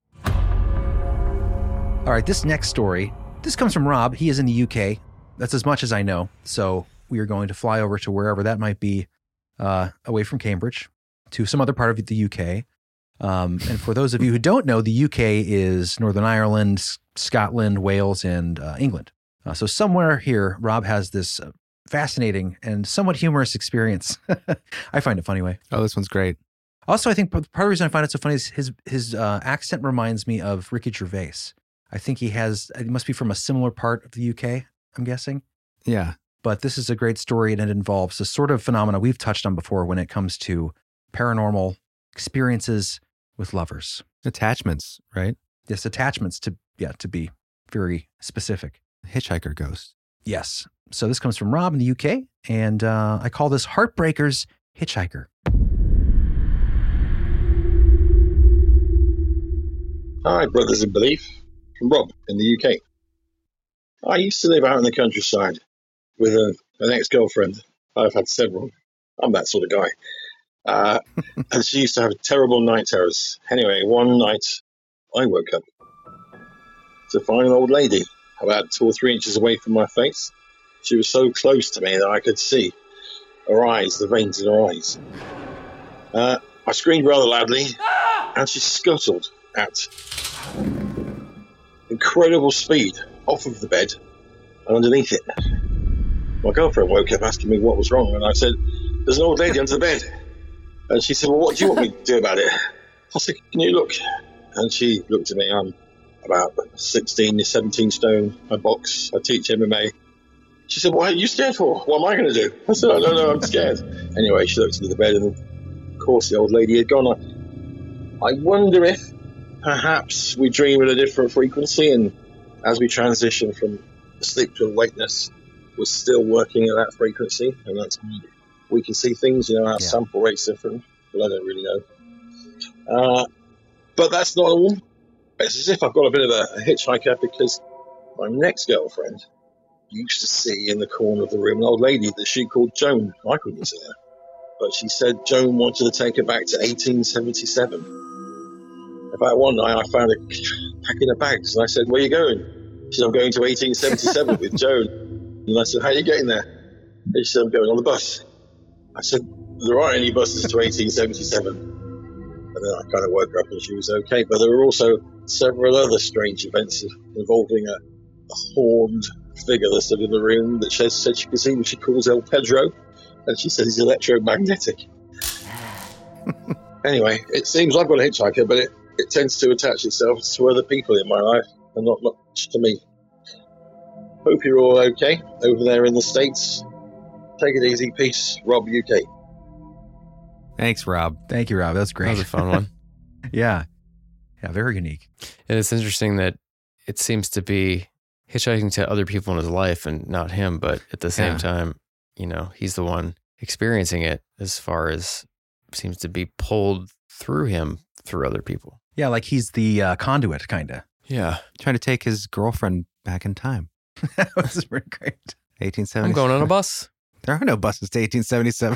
All right, this next story, this comes from Rob. He is in the U K. That's as much as I know. So we are going to fly over to wherever that might be, uh, away from Cambridge, to some other part of the U K. Um, and for those of you who don't know, the U K is Northern Ireland, Scotland, Wales, and uh, England. Uh, so somewhere here, Rob has this uh, fascinating and somewhat humorous experience. I find it funny way. Oh, this one's great. Also, I think part of the reason I find it so funny is his his uh, accent reminds me of Ricky Gervais. I think he has, it must be from a similar part of the U K, I'm guessing. Yeah. But this is a great story and it involves a sort of phenomena we've touched on before when it comes to paranormal experiences with lovers. Attachments, right? Yes, attachments to, yeah, to be very specific. Hitchhiker ghost. Yes. So this comes from Rob in the U K, and uh, I call this Heartbreaker's Hitchhiker. Hi, brothers in belief, from Rob in the U K. I used to live out in the countryside with a, an ex-girlfriend. I've had several. I'm that sort of guy. Uh, and she used to have terrible night terrors. Anyway, one night I woke up to find an old lady about two or three inches away from my face. She was so close to me that I could see her eyes, the veins in her eyes. Uh, I screamed rather loudly, and she scuttled at incredible speed off of the bed and underneath it. My girlfriend woke up asking me what was wrong, and I said, "There's an old lady under the bed." And she said, "Well, what do you want me to do about it?" I said, "Can you look?" And she looked at me. I'm about sixteen, seventeen stone. I box. I teach M M A. She said, "What are you scared for? What am I going to do?" I said, "I don't know. I'm scared." Anyway, she looked into the bed, and of course the old lady had gone. I, I wonder if perhaps we dream at a different frequency, and as we transition from sleep to awakeness, we're still working at that frequency, and that's we can see things. You know, our yeah. sample rate's different. Well, I don't really know. Uh, but that's not all. It's as if I've got a bit of a, a hitchhiker, because my next girlfriend, used to see in the corner of the room an old lady that she called Joan. I couldn't see her. But she said Joan wanted to take her back to eighteen seventy-seven. About one night, I found her packing her bags, and I said, "Where are you going?" She said, "I'm going to eighteen seventy-seven with Joan." And I said, "How are you getting there?" And she said, "I'm going on the bus." I said, "There aren't any buses to eighteen seventy-seven. And then I kind of woke her up and she was okay. But there were also several other strange events involving a, a horned figure that stood in the room that she said she could see, which she calls El Pedro. And she said he's electromagnetic. Anyway, it seems I've got a hitchhiker, but it, it tends to attach itself to other people in my life and not much to me. Hope you're all okay over there in the States. Take it easy. Peace. Rob, U K. Thanks, Rob. Thank you, Rob. That's great. That was a fun one. Yeah. Yeah, very unique. And it's interesting that it seems to be hitchhiking to other people in his life and not him, but at the same Yeah. time, you know, he's the one experiencing it as far as seems to be pulled through him through other people. Yeah, like he's the uh, conduit, kind of. Yeah. Trying to take his girlfriend back in time. That was pretty great. eighteen seventy. I'm going on a bus. There are no buses to eighteen seventy-seven.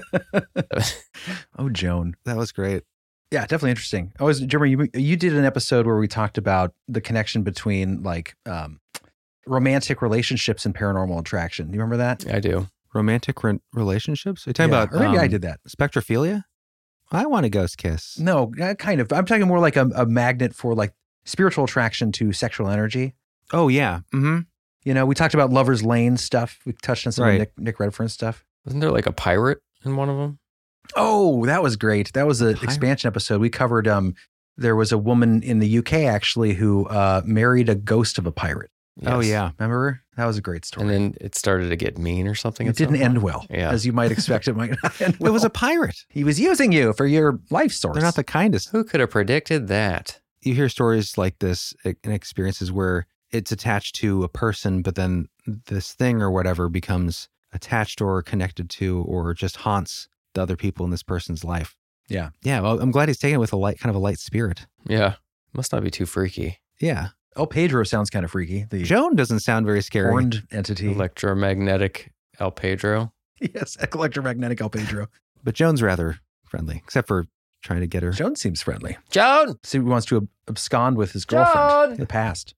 Oh, Joan. That was great. Yeah, definitely interesting. I was, Jeremy, you, you did an episode where we talked about the connection between like um, romantic relationships and paranormal attraction. Do you remember that? I do. Romantic re- relationships? Are you talking Yeah, about or maybe um, I did that. spectrophilia? I want a ghost kiss. No, uh, kind of. I'm talking more like a, a magnet for like spiritual attraction to sexual energy. Oh, yeah. Mm-hmm. You know, we talked about Lover's Lane stuff. We touched on some Right. of Nick, Nick Redfern stuff. Wasn't there like a pirate in one of them? Oh, that was great. That was an Pirate. expansion episode. We covered, um, there was a woman in the U K actually who uh, married a ghost of a pirate. Oh, Yes. yeah. Remember her? That was a great story. And then it started to get mean or something. it at some didn't end point? well, Yeah. as you might expect it might not end well. It was a pirate. He was using you for your life source. They're not the kindest. Who could have predicted that? You hear stories like this and experiences where it's attached to a person, but then this thing or whatever becomes attached or connected to or just haunts the other people in this person's life. Yeah. Yeah. Well, I'm glad he's taking it with a light, kind of a light spirit. Yeah. Must not be too freaky. Yeah. El Pedro sounds kind of freaky. The Joan doesn't sound very scary. horned entity. Electromagnetic El Pedro. Yes, electromagnetic El Pedro. But Joan's rather friendly, except for trying to get her. Joan seems friendly. Joan! So he wants to ab- abscond with his girlfriend Joan! in the past.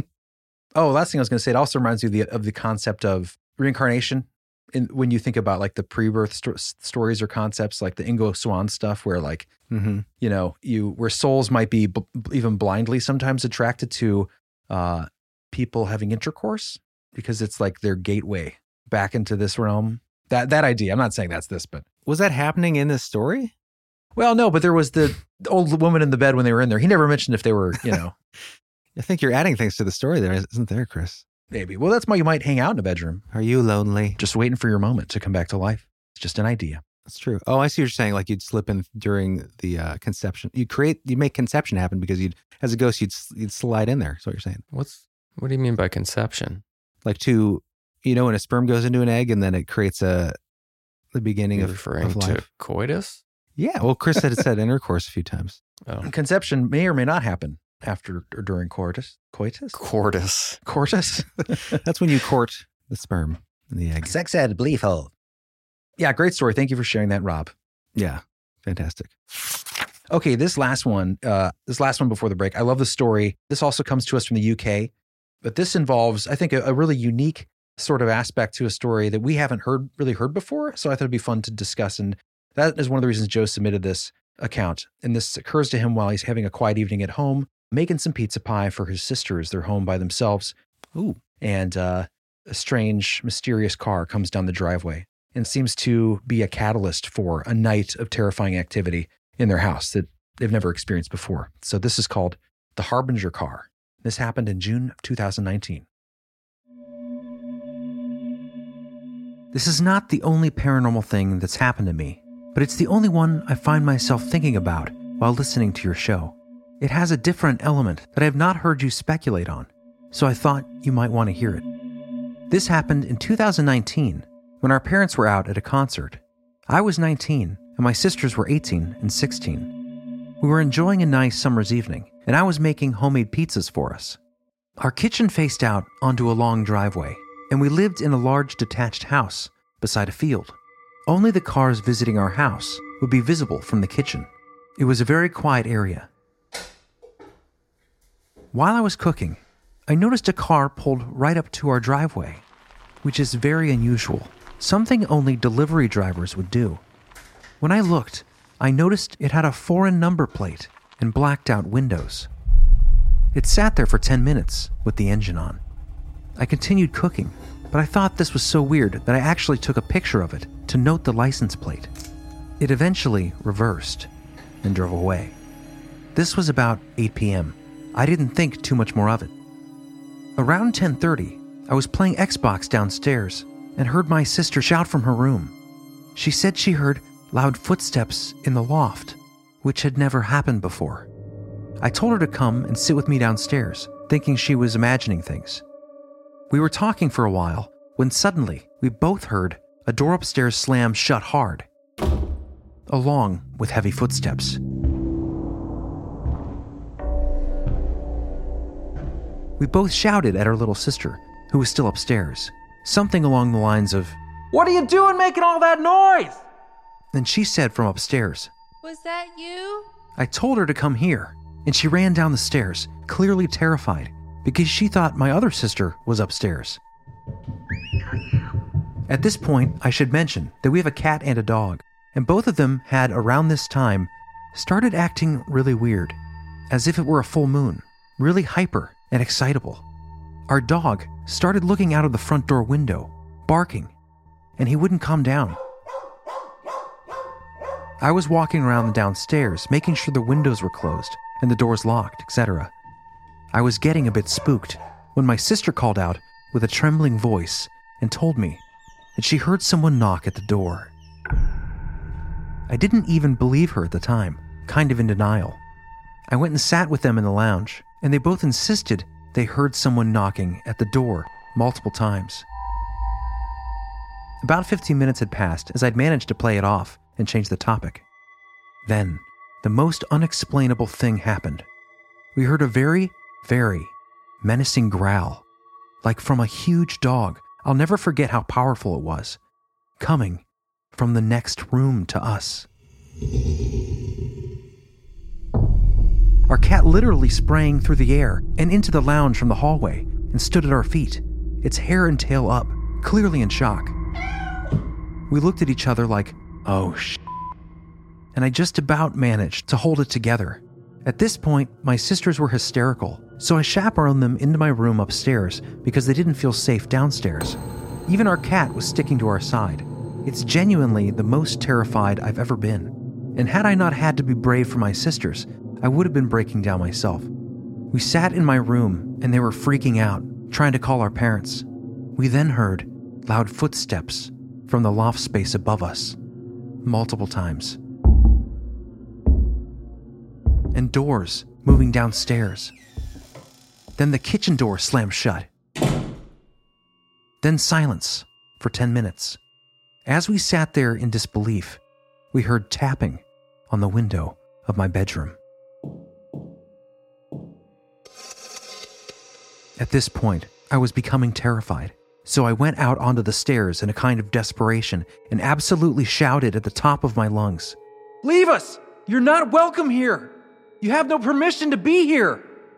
Oh, last thing I was going to say, it also reminds you of the, of the concept of reincarnation. In, when you think about like the pre-birth sto- stories or concepts, like the Ingo Swann stuff, where like, Mm-hmm. you know, you where souls might be b- even blindly sometimes attracted to uh, people having intercourse because it's like their gateway back into this realm. That that idea. I'm not saying that's this, but Was that happening in this story? well, no. But there was the old woman in the bed when they were in there. He never mentioned if they were, you know, I think you're adding things to the story there, isn't there, Chris? maybe. Well, that's why you might hang out in a bedroom, Are you lonely? just waiting for your moment to come back to life. It's just an idea. That's true. Oh, I see what you're saying. Like you'd slip in during the uh, conception. You create, you make conception happen because you'd, as a ghost, you'd you'd slide in there. That's what you're saying. What's what do you mean by conception? Like to, you know, when a sperm goes into an egg and then it creates a the beginning You're of, referring of to life. coitus? Yeah. Well, Chris said it said intercourse a few times. Oh. Conception may or may not happen after or during coitus. Coitus? Coitus. Coitus? That's when you court the sperm and the egg. Sex ed, belief hole. Yeah, great story. Thank you for sharing that, Rob. Yeah. Fantastic. Okay, this last one, uh, this last one before the break. I love the story. This also comes to us from the U K, but this involves, I think, a, a really unique sort of aspect to a story that we haven't heard really heard before. So I thought it'd be fun to discuss. And that is one of the reasons Joe submitted this account. And this occurs to him while he's having a quiet evening at home, making some pizza pie for his sisters. They're home by themselves. Ooh. And uh, a strange, mysterious car comes down the driveway and seems to be a catalyst for a night of terrifying activity in their house that they've never experienced before. So this is called the Harbinger car. This happened in June of two thousand nineteen. This is not the only paranormal thing that's happened to me, but it's the only one I find myself thinking about while listening to your show. It has a different element that I have not heard you speculate on, so I thought you might want to hear it. This happened in two thousand nineteen when our parents were out at a concert. I was nineteen and my sisters were eighteen and sixteen. We were enjoying a nice summer's evening, and I was making homemade pizzas for us. Our kitchen faced out onto a long driveway, and we lived in a large detached house beside a field. Only the cars visiting our house would be visible from the kitchen. It was a very quiet area. While I was cooking, I noticed a car pulled right up to our driveway, which is very unusual, something only delivery drivers would do. When I looked, I noticed it had a foreign number plate and blacked out windows. It sat there for ten minutes with the engine on. I continued cooking, but I thought this was so weird that I actually took a picture of it to note the license plate. It eventually reversed and drove away. This was about eight p.m. I didn't think too much more of it. Around ten thirty, I was playing Xbox downstairs and heard my sister shout from her room. She said she heard loud footsteps in the loft, which had never happened before. I told her to come and sit with me downstairs, thinking she was imagining things. We were talking for a while when suddenly we both heard a door upstairs slam shut hard, along with heavy footsteps. We both shouted at our little sister, who was still upstairs, something along the lines of, "What are you doing making all that noise?" And she said from upstairs, "Was that you?" I told her to come here, and she ran down the stairs, clearly terrified, because she thought my other sister was upstairs. At this point, I should mention that we have a cat and a dog, and both of them had, around this time, started acting really weird, as if it were a full moon, really hyper and excitable. Our dog started looking out of the front door window, barking, and he wouldn't calm down. I was walking around the downstairs, making sure the windows were closed and the doors locked, et cetera. I was getting a bit spooked when my sister called out with a trembling voice and told me that she heard someone knock at the door. I didn't even believe her at the time, kind of in denial. I went and sat with them in the lounge, and they both insisted they heard someone knocking at the door multiple times. About fifteen minutes had passed as I'd managed to play it off and change the topic. Then, the most unexplainable thing happened. We heard a very, very menacing growl, like from a huge dog. I'll never forget how powerful it was, coming from the next room to us. Our cat literally sprang through the air and into the lounge from the hallway and stood at our feet, its hair and tail up, clearly in shock. We looked at each other like, oh sh**, and I just about managed to hold it together. At this point, my sisters were hysterical, so I chaperoned them into my room upstairs because they didn't feel safe downstairs. Even our cat was sticking to our side. It's genuinely the most terrified I've ever been. And had I not had to be brave for my sisters, I would have been breaking down myself. We sat in my room and they were freaking out, trying to call our parents. We then heard loud footsteps from the loft space above us, multiple times. And doors moving downstairs. Then the kitchen door slammed shut. Then silence for ten minutes. As we sat there in disbelief, we heard tapping on the window of my bedroom. At this point, I was becoming terrified, so I went out onto the stairs in a kind of desperation and absolutely shouted at the top of my lungs, "Leave us! You're not welcome here! You have no permission to be here!"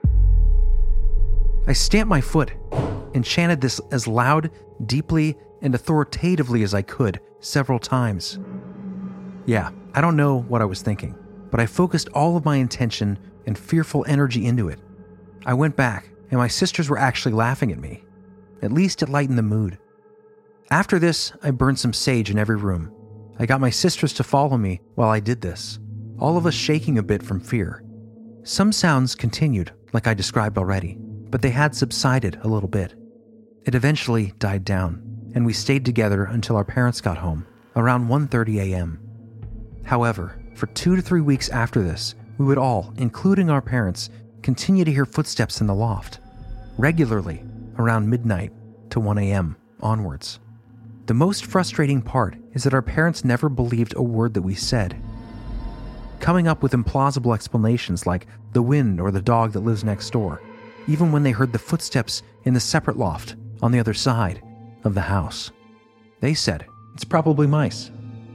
I stamped my foot and chanted this as loud, deeply, and authoritatively as I could several times. Yeah, I don't know what I was thinking, but I focused all of my intention and fearful energy into it. I went back, and my sisters were actually laughing at me. At least it lightened the mood. After this, I burned some sage in every room. I got my sisters to follow me while I did this, all of us shaking a bit from fear. Some sounds continued, like I described already, but they had subsided a little bit. It eventually died down, and we stayed together until our parents got home, around one thirty a.m. However, for two to three weeks after this, we would all, including our parents, continue to hear footsteps in the loft, regularly around midnight to one a.m. onwards. The most frustrating part is that our parents never believed a word that we said, coming up with implausible explanations like the wind or the dog that lives next door, even when they heard the footsteps in the separate loft on the other side, of the house. They said, "It's probably mice."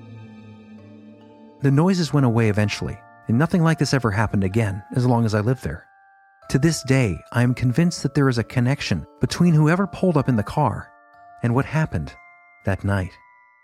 The noises went away eventually, and nothing like this ever happened again as long as I lived there. To this day, I am convinced that there is a connection between whoever pulled up in the car and what happened that night.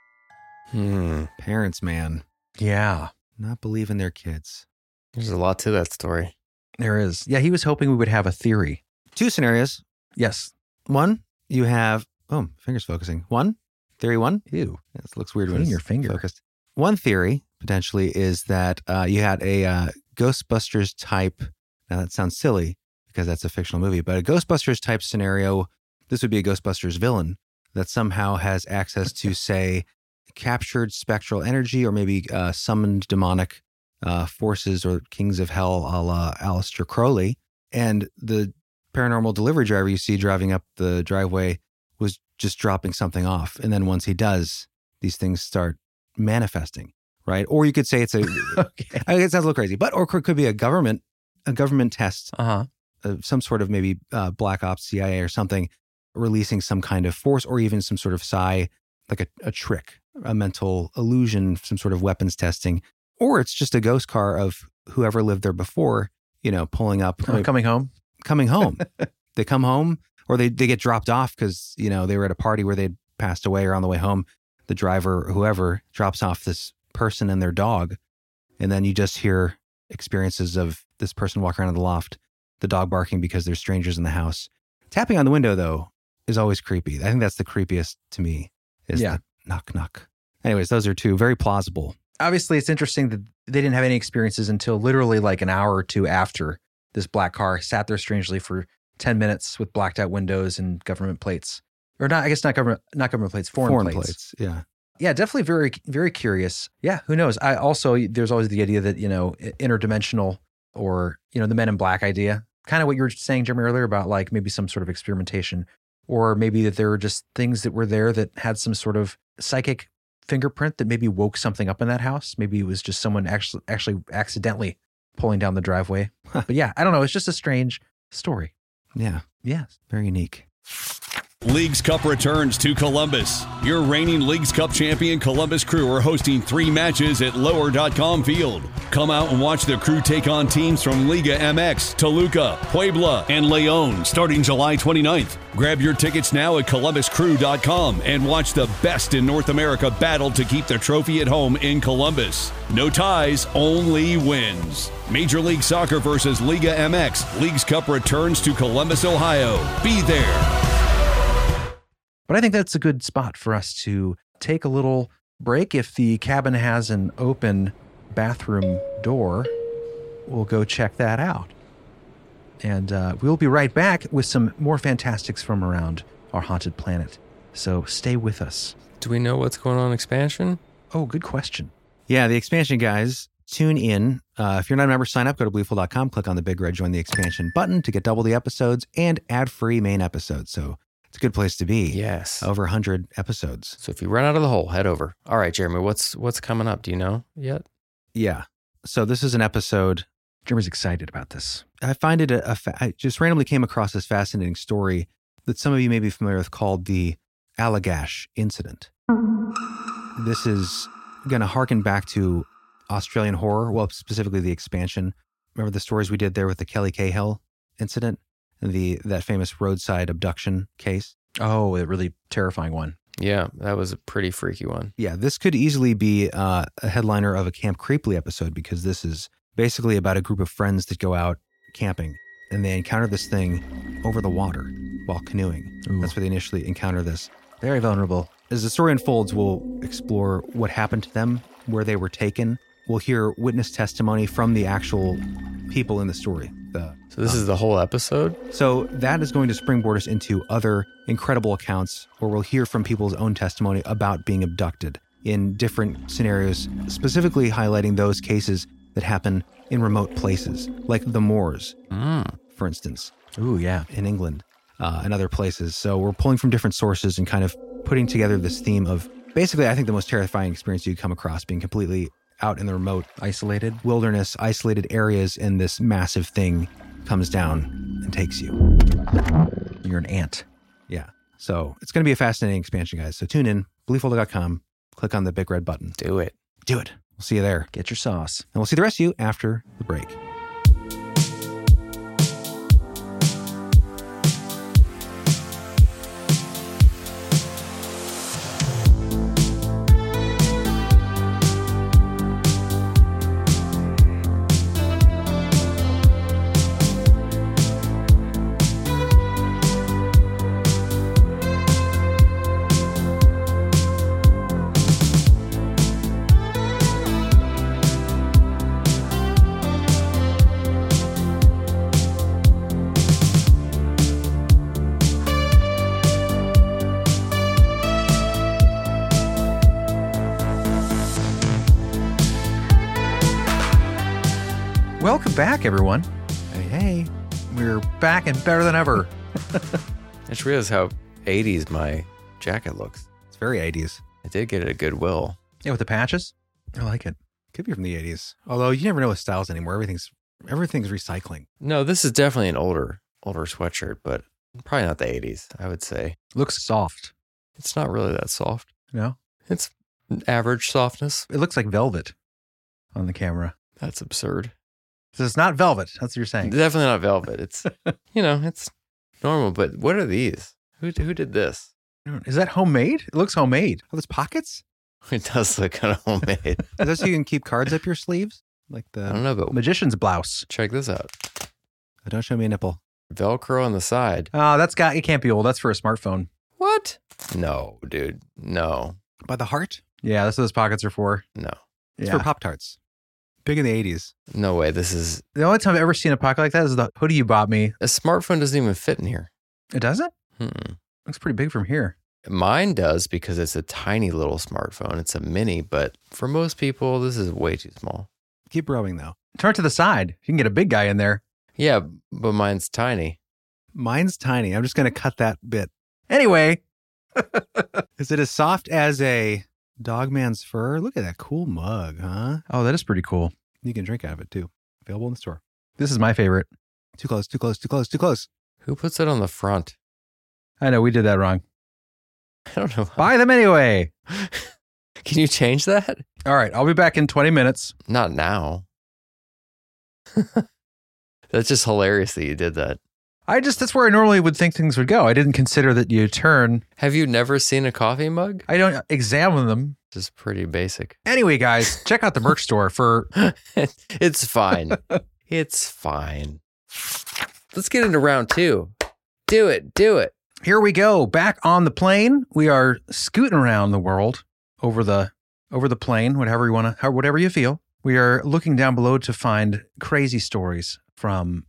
Hmm. Parents, man. Yeah. Not believing their kids. There's a lot to that story. There is. Yeah, he was hoping we would have a theory. Two scenarios. Yes. One, you have, oh, fingers focusing. One, theory one. Ew. This looks weird when Clean it's your finger. focused. One theory, potentially, is that uh, you had a uh, Ghostbusters type, now that sounds silly because that's a fictional movie, but a Ghostbusters type scenario, this would be a Ghostbusters villain that somehow has access to, say, captured spectral energy or maybe uh, summoned demonic uh, forces or kings of hell a la Aleister Crowley. And the paranormal delivery driver you see driving up the driveway was just dropping something off. And then once he does, these things start manifesting, right? Or you could say it's a, Okay. I guess it sounds a little crazy, but or it could be a government, a government test, Uh-huh. uh, some sort of maybe uh, Black Ops, C I A or something, releasing some kind of force or even some sort of psi, like a, a trick, a mental illusion, some sort of weapons testing. Or it's just a ghost car of whoever lived there before, you know, pulling up, Oh, coming home? coming home. They come home or they, they get dropped off because, you know, they were at a party where they'd passed away or on the way home. The driver, whoever, drops off this person and their dog. And then you just hear experiences of this person walking around in the loft, the dog barking because there's strangers in the house. Tapping on the window, though, is always creepy. I think that's the creepiest to me, is Yeah. the knock, knock. Anyways, those are two very plausible. Obviously, it's interesting that they didn't have any experiences until literally like an hour or two after this black car sat there strangely for ten minutes with blacked out windows and government plates. Or not, I guess not government, not government plates, foreign, plates. Yeah. Yeah, definitely very, very curious. Yeah, who knows? I also, there's always the idea that, you know, interdimensional or, you know, the Men in Black idea, kind of what you were saying, Jeremy, earlier about like maybe some sort of experimentation, or maybe that there were just things that were there that had some sort of psychic fingerprint that maybe woke something up in that house. Maybe it was just someone actually, actually accidentally pulling down the driveway. But yeah, I don't know. It's just a strange story. Yeah. Yes. Very unique. Leagues Cup returns to Columbus. Your reigning Leagues Cup champion Columbus Crew are hosting three matches at lower dot com Field. Come out and watch the Crew take on teams from Liga M X, Toluca, Puebla, and Leon starting July twenty-ninth. Grab your tickets now at columbus crew dot com and watch the best in North America battle to keep the trophy at home in Columbus. No ties, only wins. Major League Soccer versus Liga M X. Leagues Cup returns to Columbus, Ohio. Be there. But I think that's a good spot for us to take a little break. If the cabin has an open bathroom door, we'll go check that out. And uh, we'll be right back with some more fantastics from around our haunted planet. So stay with us. Do we know what's going on in expansion? Oh, good question. Yeah, the expansion guys, tune in. Uh, if you're not a member, sign up. Go to believeful dot com, click on the big red Join the Expansion button to get double the episodes and ad-free main episodes. So it's a good place to be. Yes. Over one hundred episodes. So if you run out of the hole, head over. All right, Jeremy, what's what's coming up? Do you know yet? Yeah. So this is an episode. Jeremy's excited about this. I find it a, a fa- I just randomly came across this fascinating story that some of you may be familiar with called the Allagash incident. This is going to harken back to Australian horror, well, specifically the expansion. Remember the stories we did there with the Kelly Cahill incident and the that famous roadside abduction case? Oh, a really terrifying one. Yeah, that was a pretty freaky one. Yeah, this could easily be uh, a headliner of a Camp Creeply episode because this is basically about a group of friends that go out camping and they encounter this thing over the water while canoeing. Ooh. That's where they initially encounter this. Very vulnerable. As the story unfolds, we'll explore what happened to them, where they were taken. We'll hear witness testimony from the actual people in the story. The, So this is the whole episode? so that is going to springboard us into other incredible accounts where we'll hear from people's own testimony about being abducted in different scenarios, specifically highlighting those cases that happen in remote places, like the Moors, Mm. for instance, Ooh, yeah. in England uh, and other places. So we're pulling from different sources and kind of putting together this theme of basically, I think, the most terrifying experience you come across, being completely out in the remote Isolated. wilderness, isolated areas, and this massive thing comes down and takes you. You're an ant. Yeah. So it's going to be a fascinating expansion, guys. So tune in, belief holder dot com, click on the big red button. Do it. Do it. We'll see you there. Get your sauce. And we'll see the rest of you after the break. Welcome back, everyone. Hey, hey. We're back and better than ever. I just realized how eighties my jacket looks. It's very eighties. I did get it at Goodwill. Yeah, with the patches. I like it. Could be from the eighties. Although you never know with styles anymore. Everything's everything's recycling. No, this is definitely an older, older sweatshirt, but probably not the eighties, I would say. Looks soft. It's not really that soft. No? It's average softness. It looks like velvet on the camera. That's absurd. So it's not velvet. That's what you're saying. Definitely not velvet. It's, you know, it's normal. But what are these? Who who did this? Is that homemade? It looks homemade. Oh, there's pockets? It does look kind of homemade. Is that so you can keep cards up your sleeves? Like the I don't know, but magician's blouse. Check this out. Oh, don't show me a nipple. Velcro on the side. Oh, that's got, it can't be old. That's for a smartphone. What? No, dude. No. By the heart? Yeah, that's what those pockets are for. No. It's Yeah. for Pop-Tarts. Big in the eighties. No way. This is The only time I've ever seen a pocket like that is the hoodie you bought me. a smartphone doesn't even fit in here. It doesn't? Mm-mm. Looks pretty big from here. Mine does because it's a tiny little smartphone. It's a mini, but for most people, this is way too small. Keep rubbing, though. Turn it to the side. You can get a big guy in there. Yeah, but mine's tiny. Mine's tiny. I'm just going to cut that bit. Anyway. Is it as soft as a Dogman's fur? Look at that cool mug, huh? Oh, that is pretty cool. You can drink out of it, too. Available in the store. This is my favorite. Too close, too close, too close, too close. Who puts it on the front? I know, we did that wrong. I don't know. Buy them anyway. Can you change that? All right, I'll be back in twenty minutes. Not now. That's just hilarious that you did that. I just, that's where I normally would think things would go. I didn't consider that you turn. Have you never seen a coffee mug? I don't examine them. Just pretty basic. Anyway, guys, check out the merch store for. It's fine. It's fine. Let's get into round two. Do it. Do it. Here we go. Back on the plane. We are scooting around the world over the over the plane, whatever you want to, whatever you feel. We are looking down below to find crazy stories from.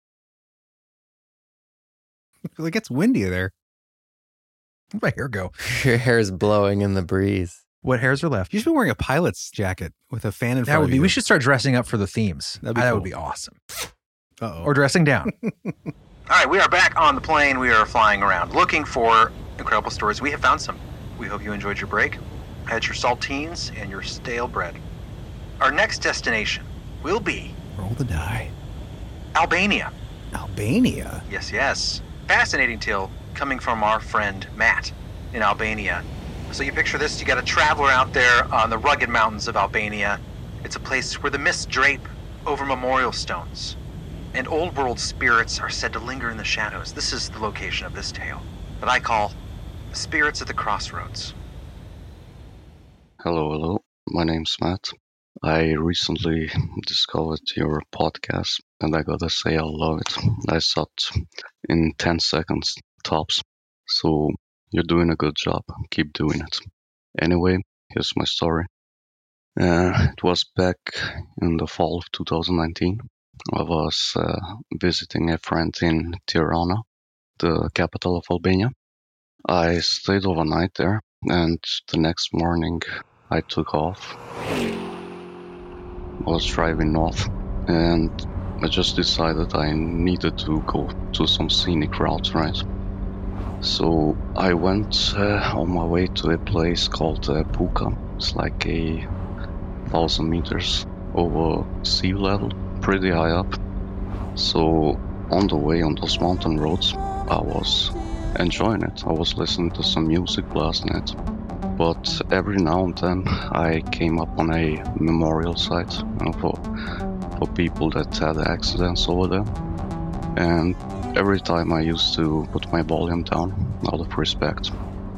It gets windy there. Where'd my hair go? Your hair is blowing in the breeze. What hairs are left? You should be wearing a pilot's jacket with a fan in front That would of be. you. We should start dressing up for the themes. That'd be that cool. would be awesome. Uh-oh. Or dressing down. All right, we are back on the plane. We are flying around looking for incredible stories. We have found some. We hope you enjoyed your break, had your saltines and your stale bread. Our next destination will be Roll the die. Albania. Albania? Yes, yes. Fascinating tale coming from our friend Matt in Albania. So you picture this, you got a traveler out there on the rugged mountains of Albania. It's a place where the mists drape over memorial stones, and old world spirits are said to linger in the shadows. This is the location of this tale that I call the Spirits at the Crossroads. Hello, hello. My name's Matt. I recently discovered your podcast, and I gotta say I love it. I saw it in ten seconds tops. So you're doing a good job. Keep doing it. Anyway, here's my story. Uh, it was back in the fall of two thousand nineteen. I was uh, visiting a friend in Tirana, the capital of Albania. I stayed overnight there, and the next morning I took off. I was driving north, and I just decided I needed to go to some scenic routes, right? So I went uh, on my way to a place called uh, Puka. It's like a thousand meters over sea level, pretty high up. So on the way on those mountain roads, I was enjoying it. I was listening to some music, blasting it. But every now and then I came up on a memorial site, you know, for, for people that had accidents over there. And every time I used to put my volume down out of respect.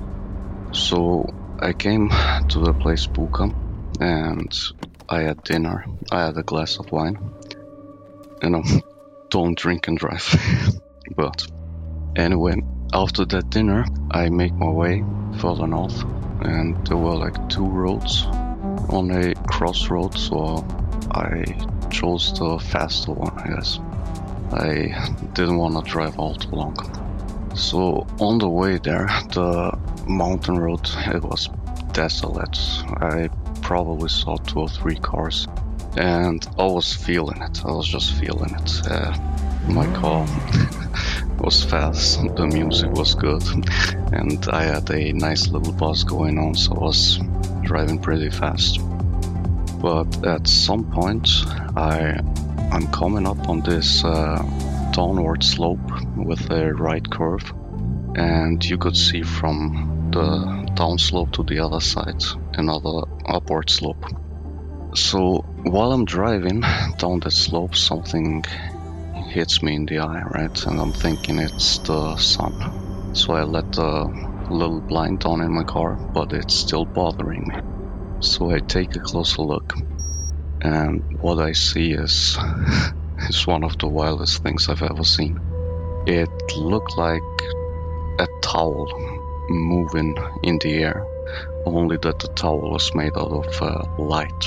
So I came to the place Buka and I had dinner. I had a glass of wine. You know, don't drink and drive. But anyway, after that dinner, I make my way further north, and there were like two roads on a crossroad, so I chose the faster one, I guess. I didn't want to drive all too long. So on the way there, the mountain road, it was desolate. I probably saw two or three cars, and I was feeling it. I was just feeling it. Uh, my car was fast, the music was good, and I had a nice little bus going on, so I was driving pretty fast. But at some point, I, I'm coming up on this uh, downward slope with a right curve, and you could see from the downslope to the other side another upward slope. So while I'm driving down that slope, something hits me in the eye, right? And I'm thinking it's the sun. So I let the little blind on in my car, but it's still bothering me. So I take a closer look, and what I see is, is one of the wildest things I've ever seen. It looked like a towel moving in the air, only that the towel was made out of uh, light.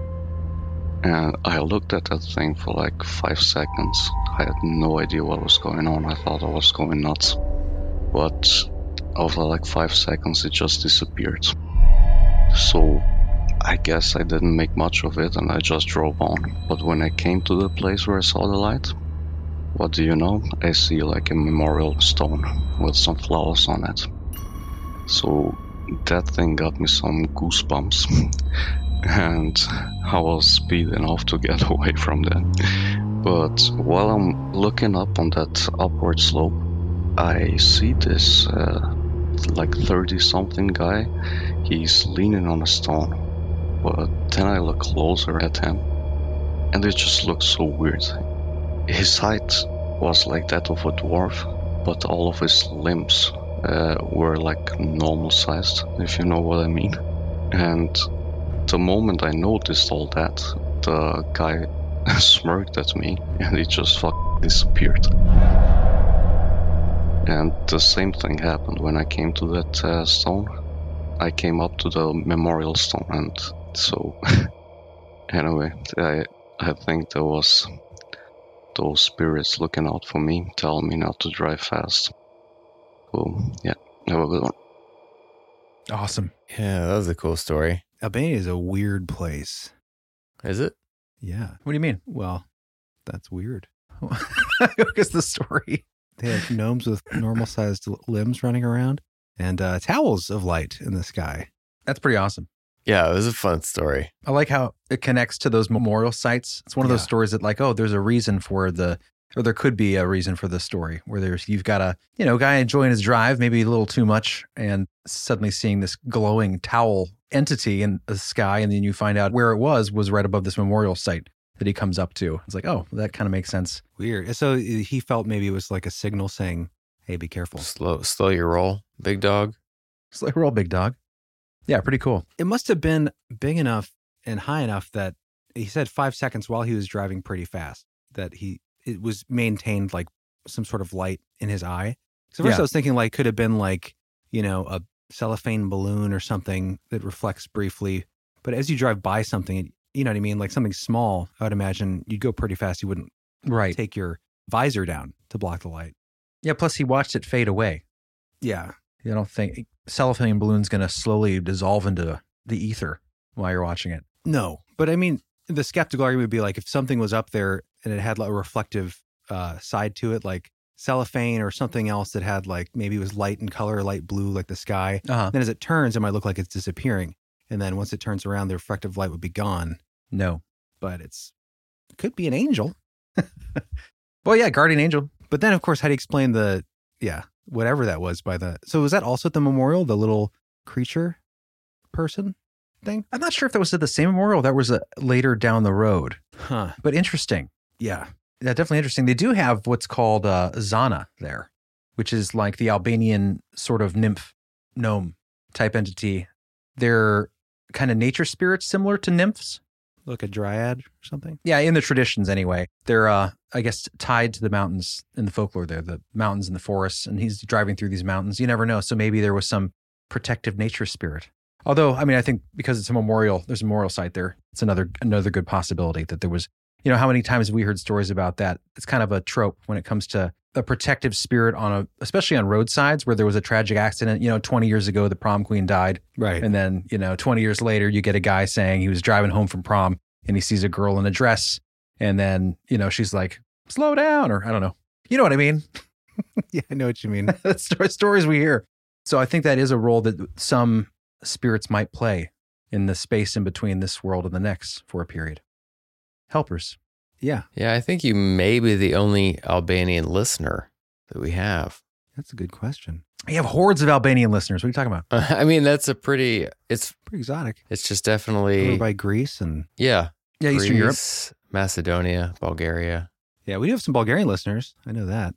And I looked at that thing for like five seconds. I had no idea what was going on. I thought I was going nuts. But after like five seconds, it just disappeared. So I guess I didn't make much of it and I just drove on. But when I came to the place where I saw the light, what do you know? I see like a memorial stone with some flowers on it. So that thing got me some goosebumps. And I was speeding off to get away from that. But while I'm looking up on that upward slope, I see this uh, like thirty-something guy. He's leaning on a stone. But then I look closer at him, and it just looks so weird. His height was like that of a dwarf, but all of his limbs uh, were like normal sized, if you know what I mean. And the moment I noticed all that, the guy smirked at me and he just fucking disappeared. And the same thing happened when I came to that uh, stone. I came up to the memorial stone, and so anyway, I I think there was those spirits looking out for me, telling me not to drive fast. So yeah, have a good one. Awesome. Yeah, that was a cool story. Albania is a weird place. Is it? Yeah. What do you mean? Well, that's weird. Because the story. They have gnomes with normal-sized limbs running around and uh, towels of light in the sky. That's pretty awesome. Yeah, it was a fun story. I like how it connects to those memorial sites. It's one of those Yeah. stories that like, oh, there's a reason for the, or there could be a reason for the story where there's, you've got a, you know, guy enjoying his drive, maybe a little too much, and suddenly seeing this glowing towel entity in the sky. And then you find out where it was, was right above this memorial site that he comes up to. It's like, oh, that kind of makes sense. Weird. So he felt maybe it was like a signal saying, hey, be careful. Slow, slow your roll, big dog. It's like, we're all big dog. Yeah, pretty cool. It must have been big enough and high enough that he said five seconds while he was driving pretty fast, that he, it was maintained like some sort of light in his eye. So first Yeah. I was thinking like, could have been like, you know, a cellophane balloon or something that reflects briefly. But as you drive by something, you know what I mean? Like something small, I would imagine you'd go pretty fast. You wouldn't Right. take your visor down to block the light. Yeah, plus he watched it fade away. Yeah. You don't think cellophane balloon's going to slowly dissolve into the ether while you're watching it. No, but I mean, the skeptical argument would be like if something was up there and it had like a reflective uh, side to it, like cellophane or something else that had like maybe it was light in color, light blue, like the sky. Uh-huh. Then as it turns, it might look like it's disappearing. And then once it turns around, the reflective light would be gone. No. But it's it could be an angel. Well, yeah, guardian angel. But then, of course, how do you explain the, yeah, whatever that was by the. So was that also at the memorial, the little creature person thing? I'm not sure if that was at the same memorial. That was a, later down the road. Huh. But interesting. Yeah. Yeah, definitely interesting. They do have what's called uh, Zana there, which is like the Albanian sort of nymph gnome type entity. They're kind of nature spirits similar to nymphs. Like a dryad or something? Yeah, in the traditions anyway. They're, uh, I guess, tied to the mountains in the folklore there, the mountains and the forests, and he's driving through these mountains. You never know. So maybe there was some protective nature spirit. Although, I mean, I think because it's a memorial, there's a memorial site there. It's another another good possibility that there was, you know, how many times have we heard stories about that? It's kind of a trope when it comes to a protective spirit on a, especially on roadsides where there was a tragic accident. You know, twenty years ago, the prom queen died. Right. And then, you know, twenty years later, you get a guy saying he was driving home from prom and he sees a girl in a dress. And then, you know, she's like, slow down, or I don't know. You know what I mean? Yeah, I know what you mean. That's stories we hear. So I think that is a role that some spirits might play in the space in between this world and the next for a period. Helpers. Yeah. Yeah, I think you may be the only Albanian listener that we have. That's a good question. You have hordes of Albanian listeners. What are you talking about? I mean, that's a pretty, it's pretty exotic. It's just definitely. Over by Greece and. Yeah. Yeah, Greece, Eastern Europe. Macedonia, Bulgaria. Yeah, we do have some Bulgarian listeners. I know that.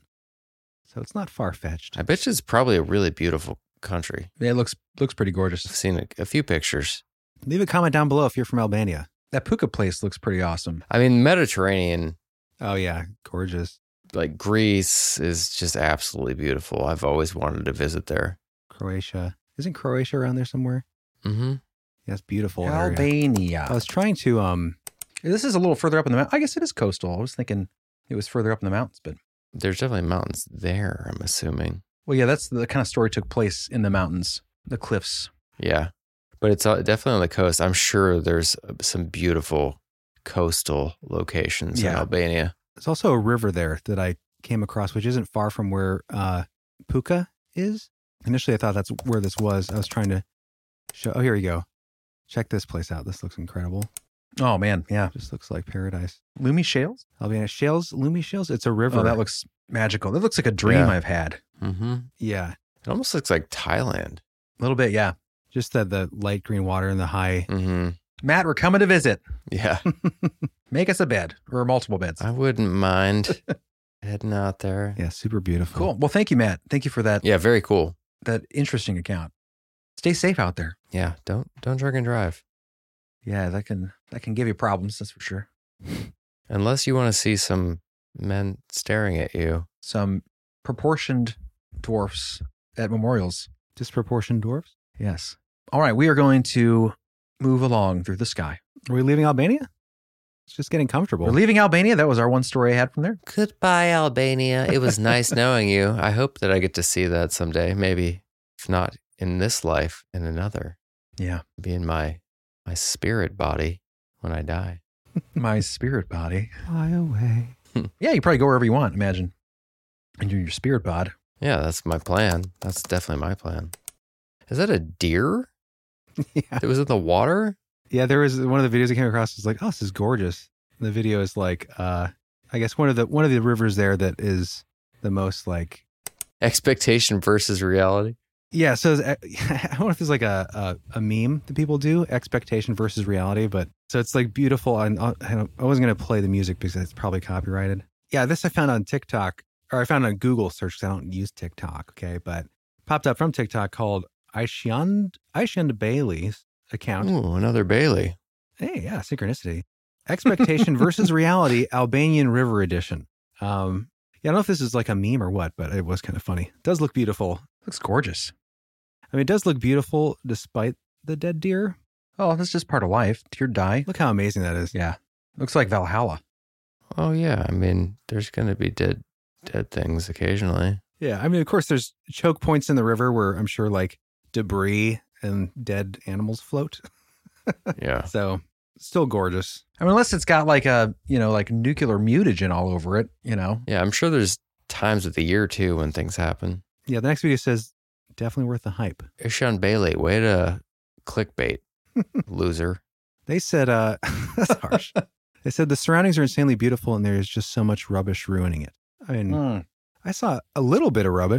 So it's not far-fetched. I bet you it's probably a really beautiful country. Yeah, it looks looks pretty gorgeous. I've seen a, a few pictures. Leave a comment down below if you're from Albania. That puka place looks pretty awesome. I mean, Mediterranean. Oh, yeah. Gorgeous. Like Greece is just absolutely beautiful. I've always wanted to visit there. Croatia. Isn't Croatia around there somewhere? Mm-hmm. Yeah, it's beautiful. Albania. Area. I was trying to... um. This is a little further up in the mountains. I guess it is coastal. I was thinking it was further up in the mountains, but... There's definitely mountains there, I'm assuming. Well, yeah, that's the kind of story took place in the mountains, the cliffs. Yeah, but it's definitely on the coast. I'm sure there's some beautiful coastal locations Yeah. in Albania. There's also a river there that I came across, which isn't far from where uh, Puka is. Initially, I thought that's where this was. I was trying to show... Oh, here you go. Check this place out. This looks incredible. Oh, man, yeah. Just looks like paradise. Lumi Shales? Albania Shales, Lumi Shales. It's a river. Oh, that looks magical. That looks like a dream Yeah. I've had. Mm-hmm. Yeah. It almost looks like Thailand. A little bit, yeah. Just the, the light green water and the high... Mm-hmm. Matt, we're coming to visit. Yeah. Make us a bed or multiple beds. I wouldn't mind heading out there. Yeah, super beautiful. Cool. Well, thank you, Matt. Thank you for that. Yeah, very cool. That interesting account. Stay safe out there. Yeah, don't don't drink and drive. Yeah, that can that can give you problems, that's for sure. Unless you want to see some men staring at you. Some proportioned dwarfs at memorials. Disproportioned dwarfs? Yes. All right, we are going to move along through the sky. Are we leaving Albania? It's just getting comfortable. We're leaving Albania. That was our one story I had from there. Goodbye, Albania. It was nice knowing you. I hope that I get to see that someday. Maybe, if not in this life, in another. Yeah. Be in my my spirit body when I die. My spirit body. Fly away. Yeah, you probably go wherever you want, imagine. And you're your spirit bod. Yeah, that's my plan. That's definitely my plan. Is that a deer? Yeah. That was in the water? Yeah, there was one of the videos I came across was like, oh, this is gorgeous. And the video is like, uh, I guess one of the one of the rivers there that is the most like Expectation versus reality. Yeah, so I don't know if there's like a, a a meme that people do, expectation versus reality, but so it's like beautiful. And I, I wasn't going to play the music because it's probably copyrighted. Yeah, this I found on TikTok, or I found on Google search because I don't use TikTok, okay, but popped up from TikTok called Aishand Aishand Bailey's account. Ooh, another Bailey. Hey, yeah, synchronicity. Expectation versus reality, Albanian River Edition. Um, yeah, I don't know if this is like a meme or what, but it was kind of funny. It does look beautiful. Looks gorgeous. I mean, it does look beautiful despite the dead deer. Oh, that's just part of life. Deer die. Look how amazing that is. Yeah. Looks like Valhalla. Oh, yeah. I mean, there's going to be dead dead things occasionally. Yeah. I mean, of course, there's choke points in the river where I'm sure like debris and dead animals float. Yeah. So still gorgeous. I mean, unless it's got like a, you know, like nuclear mutagen all over it, you know. Yeah, I'm sure there's times of the year, too, when things happen. Yeah, the next video says, definitely worth the hype. Ishan Bailey, way to clickbait, loser. They said, uh, that's harsh. They said the surroundings are insanely beautiful and there is just so much rubbish ruining it. I mean, Mm. I saw a little bit of rubbish.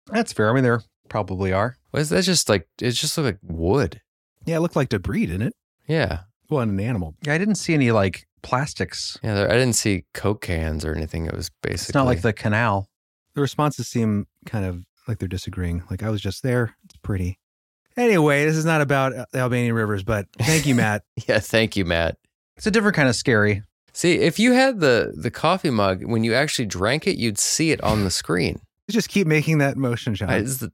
That's fair. I mean, there probably are. What is that? Just like, it just looked like wood. Yeah, it looked like debris, didn't it? Yeah. Well, an animal. Yeah, I didn't see any like plastics. Yeah, there, I didn't see Coke cans or anything. It was basically... It's not like the canal. The responses seem kind of like they're disagreeing. Like, I was just there. It's pretty. Anyway, this is not about the Albanian rivers, but thank you, Matt. Yeah, thank you, Matt. It's a different kind of scary. See, if you had the, the coffee mug, when you actually drank it, you'd see it on the screen. Just keep making that motion, John. I, it's, the...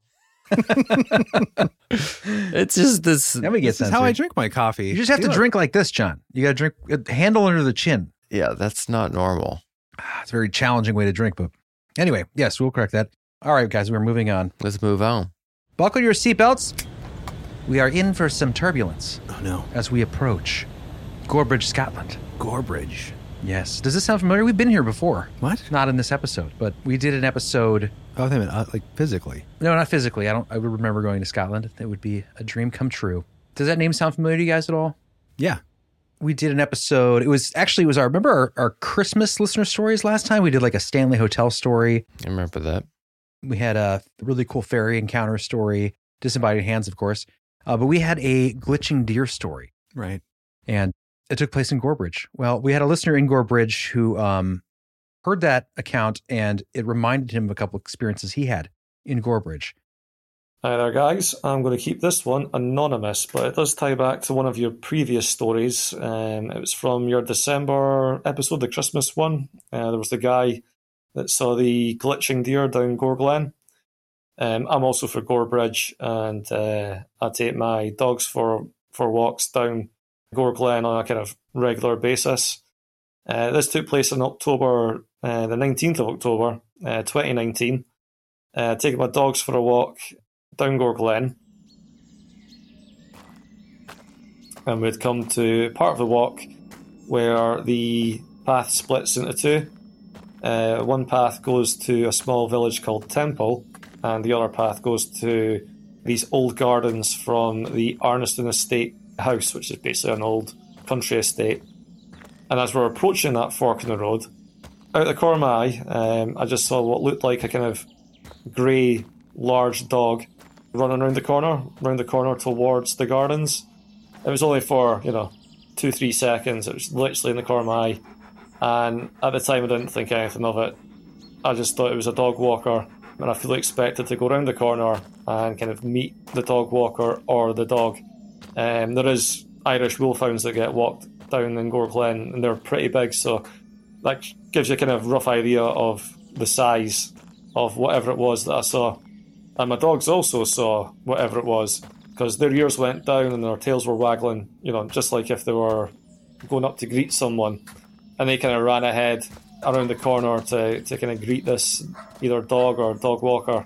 it's just this. Let me get this is how I drink my coffee. You just have See, to look. drink like this, John. You got to drink a handle under the chin. Yeah, that's not normal. It's a very challenging way to drink, but anyway, yes, we'll correct that. All right, guys, we're moving on. Let's move on. Buckle your seatbelts. We are in for some turbulence. Oh, no. As we approach Gorebridge, Scotland. Gorebridge. Yes. Does this sound familiar? We've been here before. What? Not in this episode, but we did an episode. Oh, they meant uh, like physically. No, not physically. I don't. I would remember going to Scotland. It would be a dream come true. Does that name sound familiar to you guys at all? Yeah. We did an episode. It was actually, it was our, remember our, our Christmas listener stories last time? We did like a Stanley Hotel story. I remember that. We had a really cool ferry encounter story, disembodied hands, of course. Uh, but we had a glitching deer story. Right. And it took place in Gorebridge. Well, we had a listener in Gorebridge who um, heard that account, and it reminded him of a couple experiences he had in Gorebridge. Hi there, guys. I'm going to keep this one anonymous, but it does tie back to one of your previous stories. Um, it was from your December episode, the Christmas one. Uh, there was the guy that saw the glitching deer down Gore Glen. Um, I'm also for Gorebridge, and uh, I take my dogs for, for walks down Gore Glen on a kind of regular basis. Uh, this took place in October, uh, the nineteenth of October, uh, twenty nineteen. Uh, taking my dogs for a walk down Gore Glen, and we'd come to part of the walk where the path splits into two. Uh, one path goes to a small village called Temple, and the other path goes to these old gardens from the Arniston Estate house, which is basically an old country estate. And as we're approaching that fork in the road, out of the corner of my eye, um, I just saw what looked like a kind of grey, large dog running around the corner, round the corner towards the gardens. It was only for, you know, two, three seconds. It was literally in the corner of my eye. And at the time, I didn't think anything of it. I just thought it was a dog walker, and I fully expected to go round the corner and kind of meet the dog walker or the dog. Um, there is Irish wolfhounds that get walked down in Gore Glen, and they're pretty big, so that gives you a kind of rough idea of the size of whatever it was that I saw. And my dogs also saw whatever it was, because their ears went down and their tails were waggling, you know, just like if they were going up to greet someone. And they kind of ran ahead around the corner to, to kind of greet this either dog or dog walker.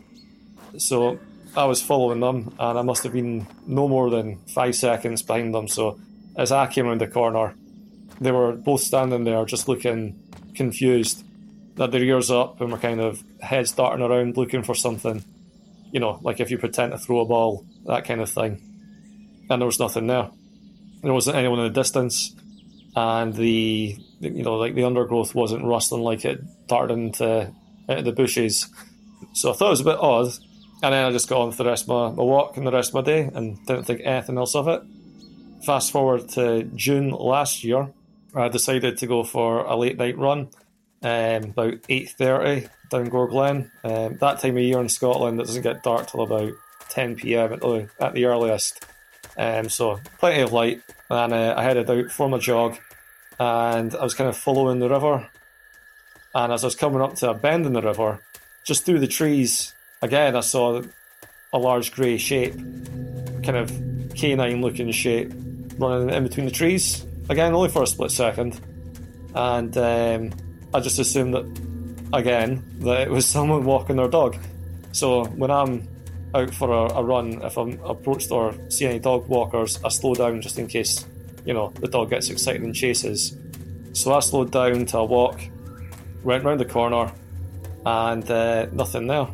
So I was following them, and I must have been no more than five seconds behind them. So as I came around the corner, they were both standing there just looking confused. They had their ears up and were kind of heads darting around looking for something. You know, like if you pretend to throw a ball, that kind of thing. And there was nothing there. There wasn't anyone in the distance, and the, you know, like the undergrowth wasn't rustling like it darted into, into the bushes. So I thought it was a bit odd, and then I just got on with the rest of my, my walk and the rest of my day and didn't think anything else of it. Fast forward to June last year, I decided to go for a late night run, um, about eight thirty down Gore Glen. Um, that time of year in Scotland, it doesn't get dark till about ten p.m. at the, at the earliest. Um, so plenty of light, and uh, I headed out for my jog, and I was kind of following the river. And as I was coming up to a bend in the river, just through the trees, again I saw a large grey shape, kind of canine-looking shape, running in between the trees. Again, only for a split second. And um, I just assumed that, again, that it was someone walking their dog. So when I'm out for a, a run, if I'm approached or see any dog walkers, I slow down just in case, you know, the dog gets excited and chases. So I slowed down to a walk, went round the corner, and uh, nothing there.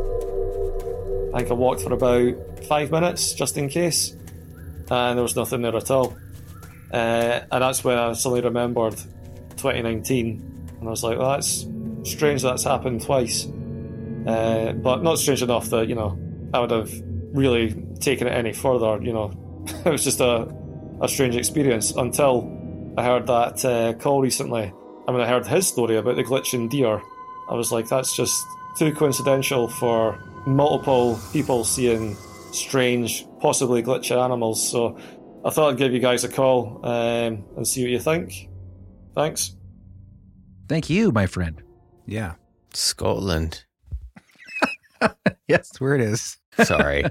I think I walked for about five minutes just in case, and there was nothing there at all. Uh, and that's when I suddenly remembered twenty nineteen, and I was like, well, that's strange that's happened twice. uh, but not strange enough that, you know, I would have really taken it any further. You know, it was just a, a strange experience until I heard that uh, call recently. I mean, I heard his story about the glitching deer. I was like, that's just too coincidental for multiple people seeing strange, possibly glitchy animals. So I thought I'd give you guys a call um, and see what you think. Thanks. Thank you, my friend. Yeah. Scotland. Yes, that's where it is. Sorry.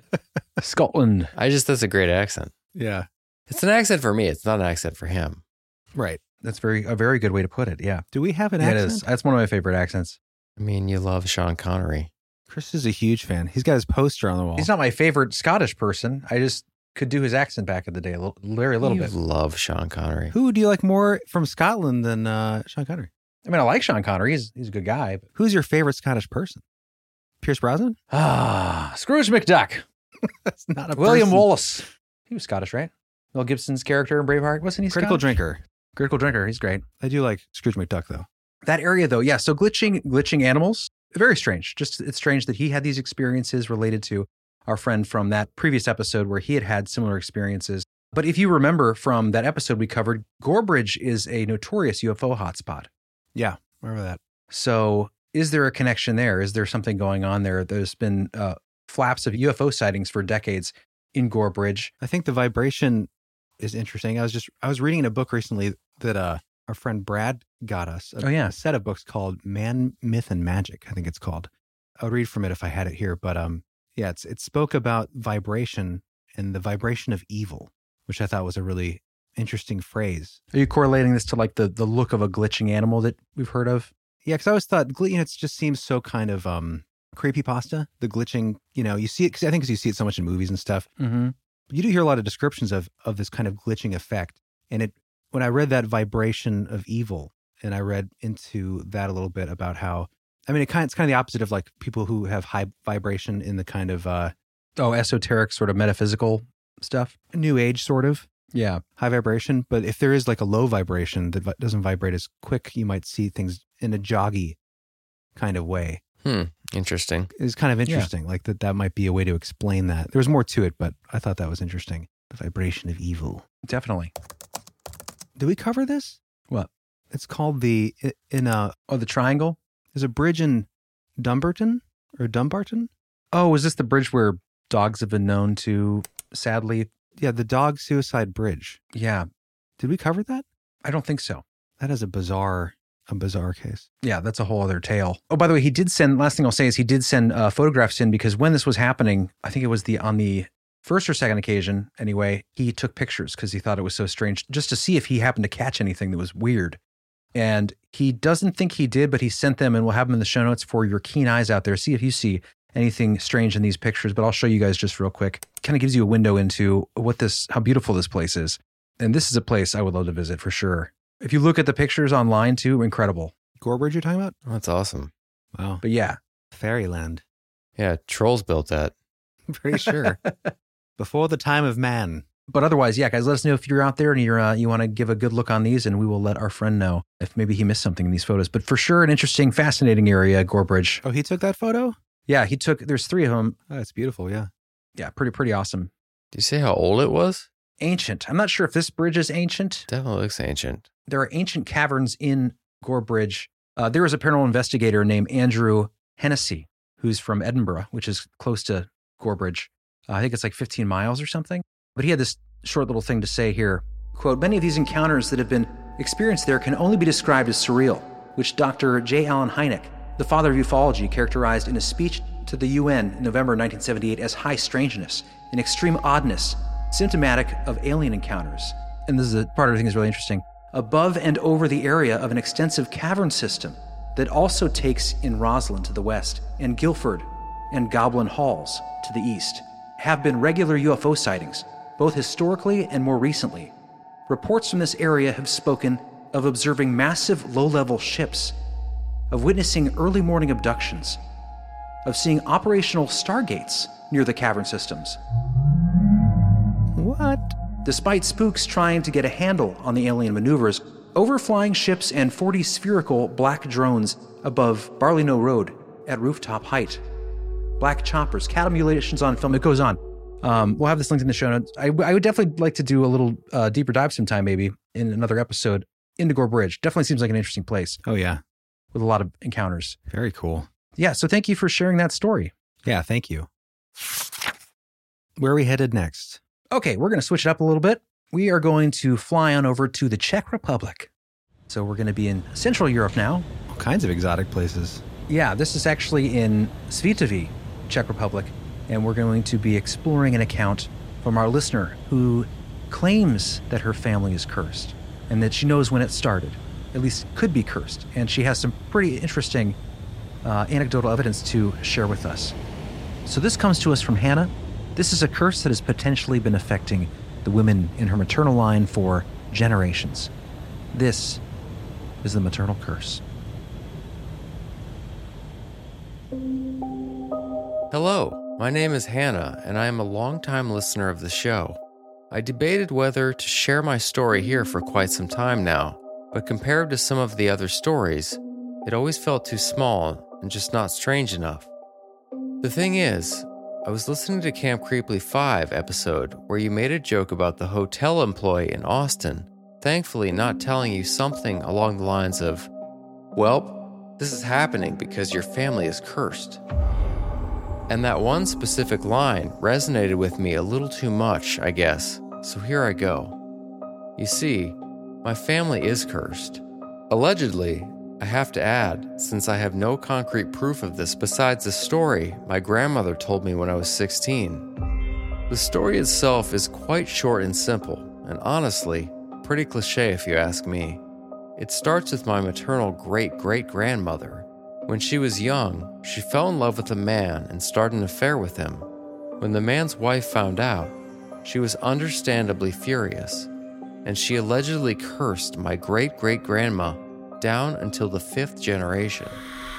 Scotland. I just, that's a great accent. Yeah. It's an accent for me. It's not an accent for him. Right. That's very a very good way to put it. Yeah. Do we have an yeah, accent? It is. That's one of my favorite accents. I mean, you love Sean Connery. Chris is a huge fan. He's got his poster on the wall. He's not my favorite Scottish person. I just could do his accent back in the day a little, very little you bit. Love Sean Connery. Who do you like more from Scotland than uh, Sean Connery? I mean, I like Sean Connery. He's he's a good guy. But... Who's your favorite Scottish person? Pierce Brosnan? Ah, Scrooge McDuck. That's not a William person. Wallace. He was Scottish, right? Mel Gibson's character in Braveheart, wasn't he? Critical Scottish? Drinker. Critical Drinker. He's great. I do like Scrooge McDuck though. That area though, yeah. So glitching, glitching animals, very strange. Just it's strange that he had these experiences related to our friend from that previous episode where he had had similar experiences. But if you remember from that episode we covered, Gorebridge is a notorious U F O hotspot. Yeah, remember that. So is there a connection there? Is there something going on there? There's been uh, flaps of U F O sightings for decades in Gorebridge. I think the vibration is interesting. I was just I was reading in a book recently that uh, our friend Brad got us. A, oh yeah, a set of books called Man, Myth, and Magic. I think it's called. I would read from it if I had it here, but um, yeah, it's it spoke about vibration and the vibration of evil, which I thought was a really interesting phrase. Are you correlating this to like the the look of a glitching animal that we've heard of? Yeah, because I always thought, you know, it just seems so kind of um, creepypasta, the glitching, you know, you see it, cause I think because you see it so much in movies and stuff. Mm-hmm. You do hear a lot of descriptions of of this kind of glitching effect. And it when I read that vibration of evil, and I read into that a little bit about how, I mean, it kind, it's kind of the opposite of like people who have high vibration in the kind of... Uh, oh, esoteric sort of metaphysical stuff? New age sort of. Yeah. High vibration. But if there is like a low vibration that vi- doesn't vibrate as quick, you might see things in a joggy kind of way. Hmm. Interesting. It's kind of interesting. Yeah. Like that that might be a way to explain that. There's more to it, but I thought that was interesting. The vibration of evil. Definitely. Did we cover this? What? It's called the, in a... Oh, the triangle? There's a bridge in Dumbarton or Dumbarton? Oh, is this the bridge where dogs have been known to, sadly... Yeah, the dog suicide bridge. Yeah. Did we cover that? I don't think so. That is a bizarre, a bizarre case. Yeah, that's a whole other tale. Oh, by the way, he did send, last thing I'll say is he did send uh, photographs in because when this was happening, I think it was the on the first or second occasion, anyway, he took pictures because he thought it was so strange, just to see if he happened to catch anything that was weird. And he doesn't think he did, but he sent them, and we'll have them in the show notes for your keen eyes out there. See if you see anything strange in these pictures, but I'll show you guys just real quick. Kind of gives you a window into what this, how beautiful this place is. And this is a place I would love to visit for sure. If you look at the pictures online too, incredible. Gorebridge you're talking about? Oh, that's awesome. Wow. But yeah. Fairyland. Yeah, trolls built that. I'm pretty sure. Before the time of man. But otherwise, yeah, guys, let us know if you're out there and you're uh, you want to give a good look on these, and we will let our friend know if maybe he missed something in these photos. But for sure, an interesting, fascinating area, Gorebridge. Oh, he took that photo? Yeah, he took, there's three of them. Oh, it's beautiful, yeah. Yeah, pretty, pretty awesome. Do you say how old it was? Ancient. I'm not sure if this bridge is ancient. Definitely looks ancient. There are ancient caverns in Gorebridge. Uh, there was a paranormal investigator named Andrew Hennessy, who's from Edinburgh, which is close to Gorebridge. Uh, I think it's like fifteen miles or something. But he had this short little thing to say here. Quote, many of these encounters that have been experienced there can only be described as surreal, which Doctor J. Allen Hynek, the father of ufology, characterized in a speech to the U N in November nineteen seventy-eight as high strangeness and extreme oddness, symptomatic of alien encounters. And this is a part of the thing that's really interesting. Above and over the area of an extensive cavern system that also takes in Roslyn to the west and Guildford and Goblin Halls to the east have been regular U F O sightings, both historically and more recently. Reports from this area have spoken of observing massive low-level ships, of witnessing early morning abductions, of seeing operational stargates near the cavern systems. What? Despite spooks trying to get a handle on the alien maneuvers, overflying ships and forty spherical black drones above Barley Knowe Road at rooftop height. Black choppers, cattle mutilations on film. It goes on. Um, we'll have this linked in the show notes. I, I would definitely like to do a little uh, deeper dive sometime, maybe in another episode. Indagore Bridge definitely seems like an interesting place. Oh, yeah. With a lot of encounters. Very cool. Yeah. So thank you for sharing that story. Yeah. Thank you. Where are we headed next? Okay. We're going to switch it up a little bit. We are going to fly on over to the Czech Republic. So we're going to be in Central Europe now. All kinds of exotic places. Yeah. This is actually in Svitavy, Czech Republic. And we're going to be exploring an account from our listener who claims that her family is cursed and that she knows when it started, at least could be cursed. And she has some pretty interesting uh, anecdotal evidence to share with us. So this comes to us from Hannah. This is a curse that has potentially been affecting the women in her maternal line for generations. This is the maternal curse. Hello. My name is Hannah, and I am a longtime listener of the show. I debated whether to share my story here for quite some time now, but compared to some of the other stories, it always felt too small and just not strange enough. The thing is, I was listening to Camp Creeply five episode where you made a joke about the hotel employee in Austin, thankfully not telling you something along the lines of, well, this is happening because your family is cursed. And that one specific line resonated with me a little too much, I guess, so here I go. You see, my family is cursed. Allegedly, I have to add, since I have no concrete proof of this besides a story my grandmother told me when I was sixteen. The story itself is quite short and simple, and honestly, pretty cliche if you ask me. It starts with my maternal great-great-grandmother. When she was young, she fell in love with a man and started an affair with him. When the man's wife found out, she was understandably furious, and she allegedly cursed my great-great-grandma down until the fifth generation.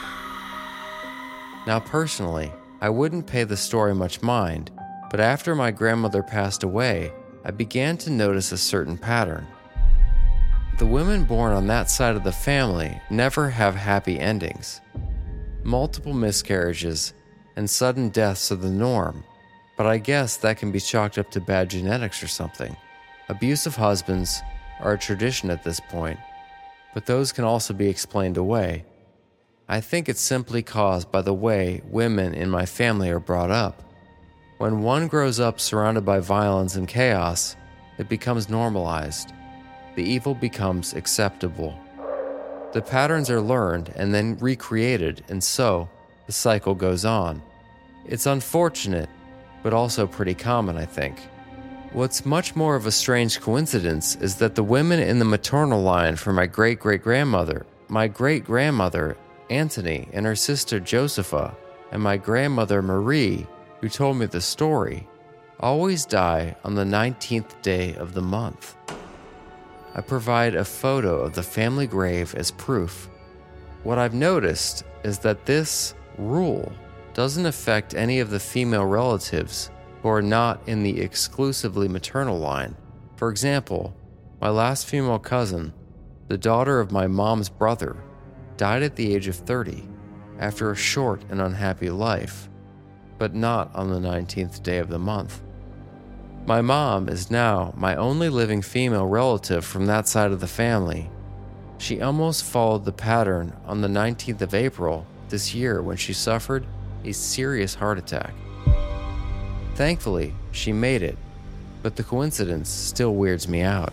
Now personally, I wouldn't pay the story much mind, but after my grandmother passed away, I began to notice a certain pattern. The women born on that side of the family never have happy endings. Multiple miscarriages and sudden deaths are the norm, but I guess that can be chalked up to bad genetics or something. Abusive husbands are a tradition at this point, but those can also be explained away. I think it's simply caused by the way women in my family are brought up. When one grows up surrounded by violence and chaos, it becomes normalized. The evil becomes acceptable. The patterns are learned and then recreated, and so the cycle goes on. It's unfortunate, but also pretty common, I think. What's much more of a strange coincidence is that the women in the maternal line for my great-great-grandmother, my great-grandmother, Antony, and her sister Josepha, and my grandmother Marie, who told me the story, always die on the nineteenth day of the month. I provide a photo of the family grave as proof. What I've noticed is that this rule doesn't affect any of the female relatives who are not in the exclusively maternal line. For example, my last female cousin, the daughter of my mom's brother, died at the age of thirty after a short and unhappy life, but not on the nineteenth day of the month. My mom is now my only living female relative from that side of the family. She almost followed the pattern on the nineteenth of April this year when she suffered a serious heart attack. Thankfully, she made it, but the coincidence still weirds me out.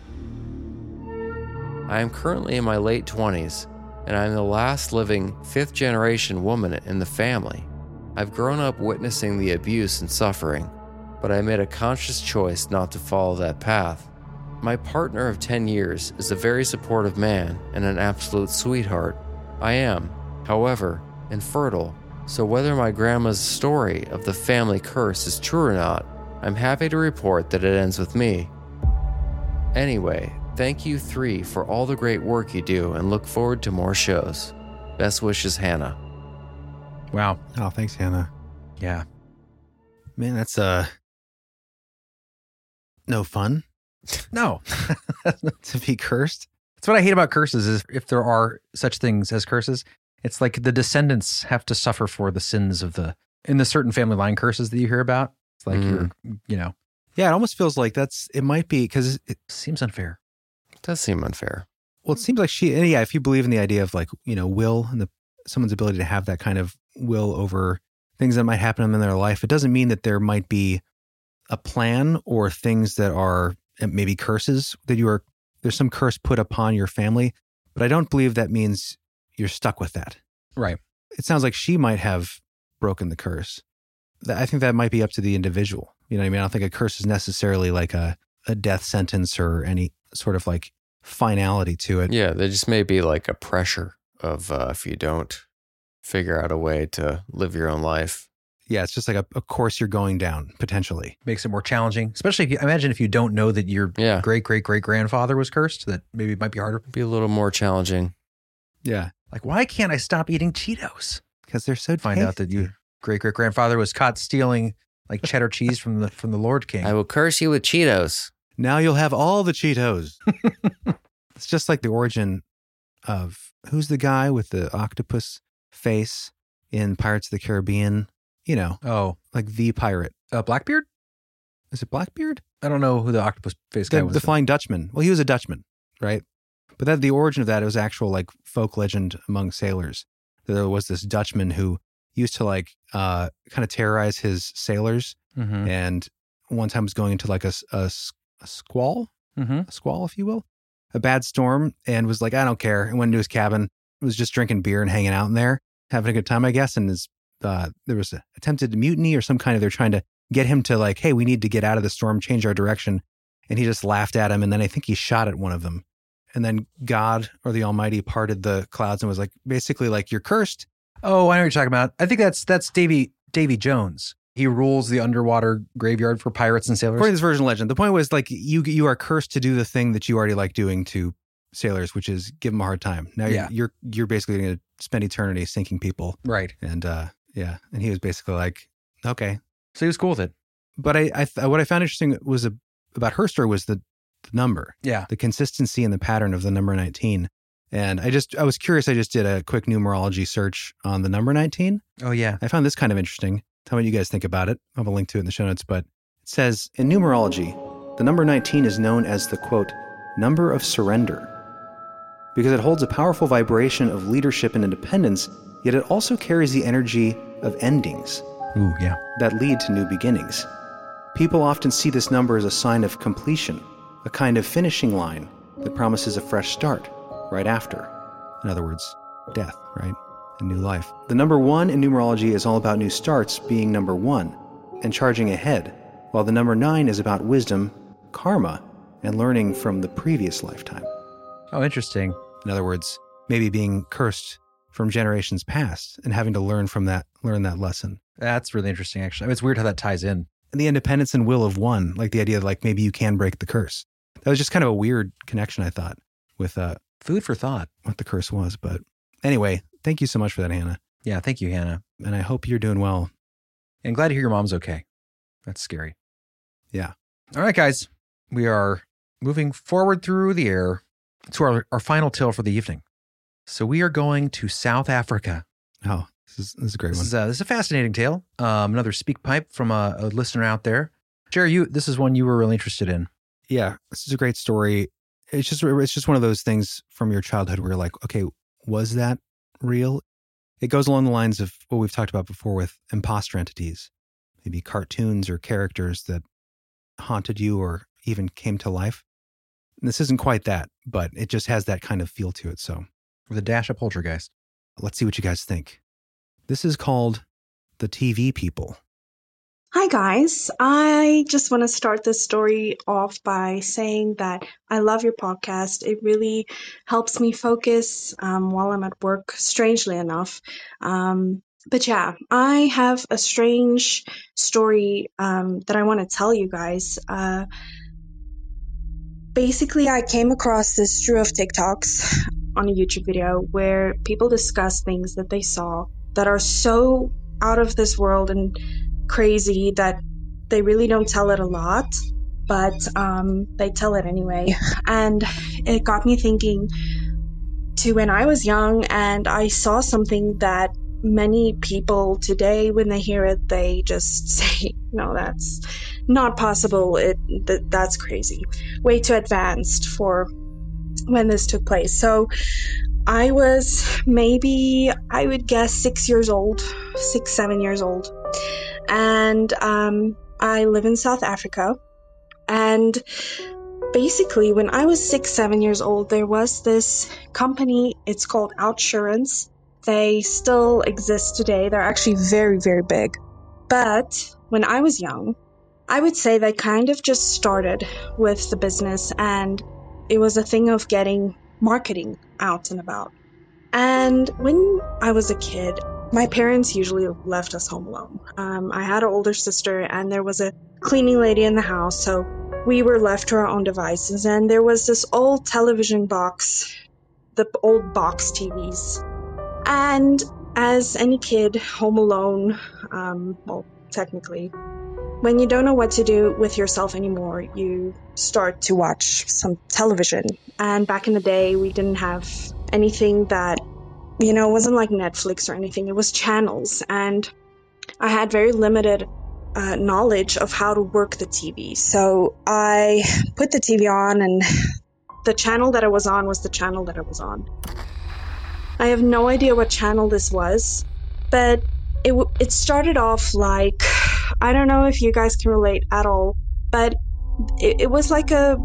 I am currently in my late twenties, and I am the last living fifth-generation woman in the family. I've grown up witnessing the abuse and suffering, but I made a conscious choice not to follow that path. My partner of ten years is a very supportive man and an absolute sweetheart. I am, however, infertile, so whether my grandma's story of the family curse is true or not, I'm happy to report that it ends with me. Anyway, thank you three for all the great work you do and look forward to more shows. Best wishes, Hannah. Wow. Oh, thanks, Hannah. Yeah. Man, that's uh no fun. No. To be cursed. That's what I hate about curses is if there are such things as curses, It's like the descendants have to suffer for the sins of the, in the certain family line curses that you hear about. It's like, mm. you're, you know. Yeah, it almost feels like that's, it might be, because it seems unfair. It does seem unfair. Well, it seems like she, and yeah, if you believe in the idea of like, you know, will and the, someone's ability to have that kind of will over things that might happen in their life, it doesn't mean that there might be a plan or things that are maybe curses that you are, there's some curse put upon your family, but I don't believe that means you're stuck with that. Right. It sounds like she might have broken the curse. I think that might be up to the individual. You know what I mean? I don't think a curse is necessarily like a, a death sentence or any sort of like finality to it. Yeah, there just may be like a pressure of uh, if you don't figure out a way to live your own life. Yeah, it's just like a, a course you're going down, potentially. Makes it more challenging. Especially if you imagine if you don't know that your yeah. great, great, great grandfather was cursed, that maybe it might be harder. Be a little more challenging. Yeah. Like, why can't I stop eating Cheetos? Because they're so Find tasty. out that your great, great grandfather was caught stealing like cheddar cheese from the from the Lord King. I will curse you with Cheetos. Now you'll have all the Cheetos. It's just like the origin of, who's the guy with the octopus face in Pirates of the Caribbean? You know, oh, like the pirate. Uh, Blackbeard? Is it Blackbeard? I don't know who the octopus face guy the, was. The Flying Dutchman. Well, he was a Dutchman, right? But that the origin of that, it was actual like folk legend among sailors. There was this Dutchman who used to like uh, kind of terrorize his sailors, mm-hmm. and one time was going into like a, a, a squall, mm-hmm. a squall, if you will, a bad storm, and was like, I don't care, and went into his cabin, was just drinking beer and hanging out in there, having a good time, I guess, and his Uh, there was an attempted mutiny or some kind of, they're trying to get him to like, hey, we need to get out of the storm, change our direction. And he just laughed at him. And then I think he shot at one of them. And then God or the Almighty parted the clouds and was like, basically like, you're cursed. Oh, I know what you're talking about. I think that's, that's Davy, Davy Jones. He rules the underwater graveyard for pirates and sailors. According to this version of legend, the point was like, you, you are cursed to do the thing that you already like doing to sailors, which is give them a hard time. Now yeah. you're, you're, you're basically going to spend eternity sinking people. Right. And, uh, yeah, and he was basically like, okay. So he was cool with it. But I, I what I found interesting was a, about her story was the, the number. Yeah. The consistency and the pattern of the number nineteen. And I just, I was curious. I just did a quick numerology search on the number nineteen. Oh, yeah. I found this kind of interesting. Tell me what you guys think about it. I'll have a link to it in the show notes. But it says, in numerology, the number nineteen is known as the, quote, number of surrender, because it holds a powerful vibration of leadership and independence, yet it also carries the energy of endings. Ooh, yeah. That lead to new beginnings. People often see this number as a sign of completion, a kind of finishing line that promises a fresh start right after. In other words, death, right? A new life. The number one in numerology is all about new starts, being number one, and charging ahead, while the number nine is about wisdom, karma, and learning from the previous lifetime. Oh, interesting. In other words, maybe being cursed from generations past and having to learn from that, learn that lesson. That's really interesting, actually. I mean, it's weird how that ties in. And the independence and will of one, like the idea that like maybe you can break the curse. That was just kind of a weird connection, I thought, with uh, food for thought, what the curse was. But anyway, thank you so much for that, Hannah. Yeah, thank you, Hannah. And I hope you're doing well. And glad to hear your mom's okay. That's scary. Yeah. All right, guys. We are moving forward through the air to our, our final tale for the evening. So we are going to South Africa. Oh, this is, this is a great this one. Is a, this is a fascinating tale. Um, another speak pipe from a, a listener out there. Jerry, you this is one you were really interested in. Yeah, this is a great story. It's just it's just one of those things from your childhood where you're like, okay, was that real? It goes along the lines of what we've talked about before with imposter entities, maybe cartoons or characters that haunted you or even came to life. And this isn't quite that, but it just has that kind of feel to it. So, with a dash of poltergeist. Let's see what you guys think. This is called The T V People. Hi guys, I just want to start this story off by saying that I love your podcast. It really helps me focus um, while I'm at work, strangely enough. Um, but yeah, I have a strange story um, that I want to tell you guys. Uh, basically, I came across this stream of TikToks on a YouTube video where people discuss things that they saw that are so out of this world and crazy that they really don't tell it a lot, but um, they tell it anyway. And it got me thinking, to when I was young, and I saw something that many people today, when they hear it, they just say, no, that's not possible. It th- that's crazy. Way too advanced for when this took place. So I was maybe, I would guess, six years old, six, seven years old. And um, I live in South Africa. And basically, when I was six, seven years old, there was this company. It's called Outsurance. They still exist today. They're actually very, very big. But when I was young, I would say they kind of just started with the business, and it was a thing of getting marketing out and about. And when I was a kid, my parents usually left us home alone. Um, I had an older sister, and there was a cleaning lady in the house, so we were left to our own devices. And there was this old television box, the old box T Vs. And as any kid home alone, um, well, technically, when you don't know what to do with yourself anymore, you start to watch some television. And back in the day, we didn't have anything that, you know, it wasn't like Netflix or anything. It was channels. And I had very limited uh, knowledge of how to work the T V. So I put the T V on, and the channel that I was on was the channel that I was on. I have no idea what channel this was, but it w- it started off like, I don't know if you guys can relate at all, but it, it was like a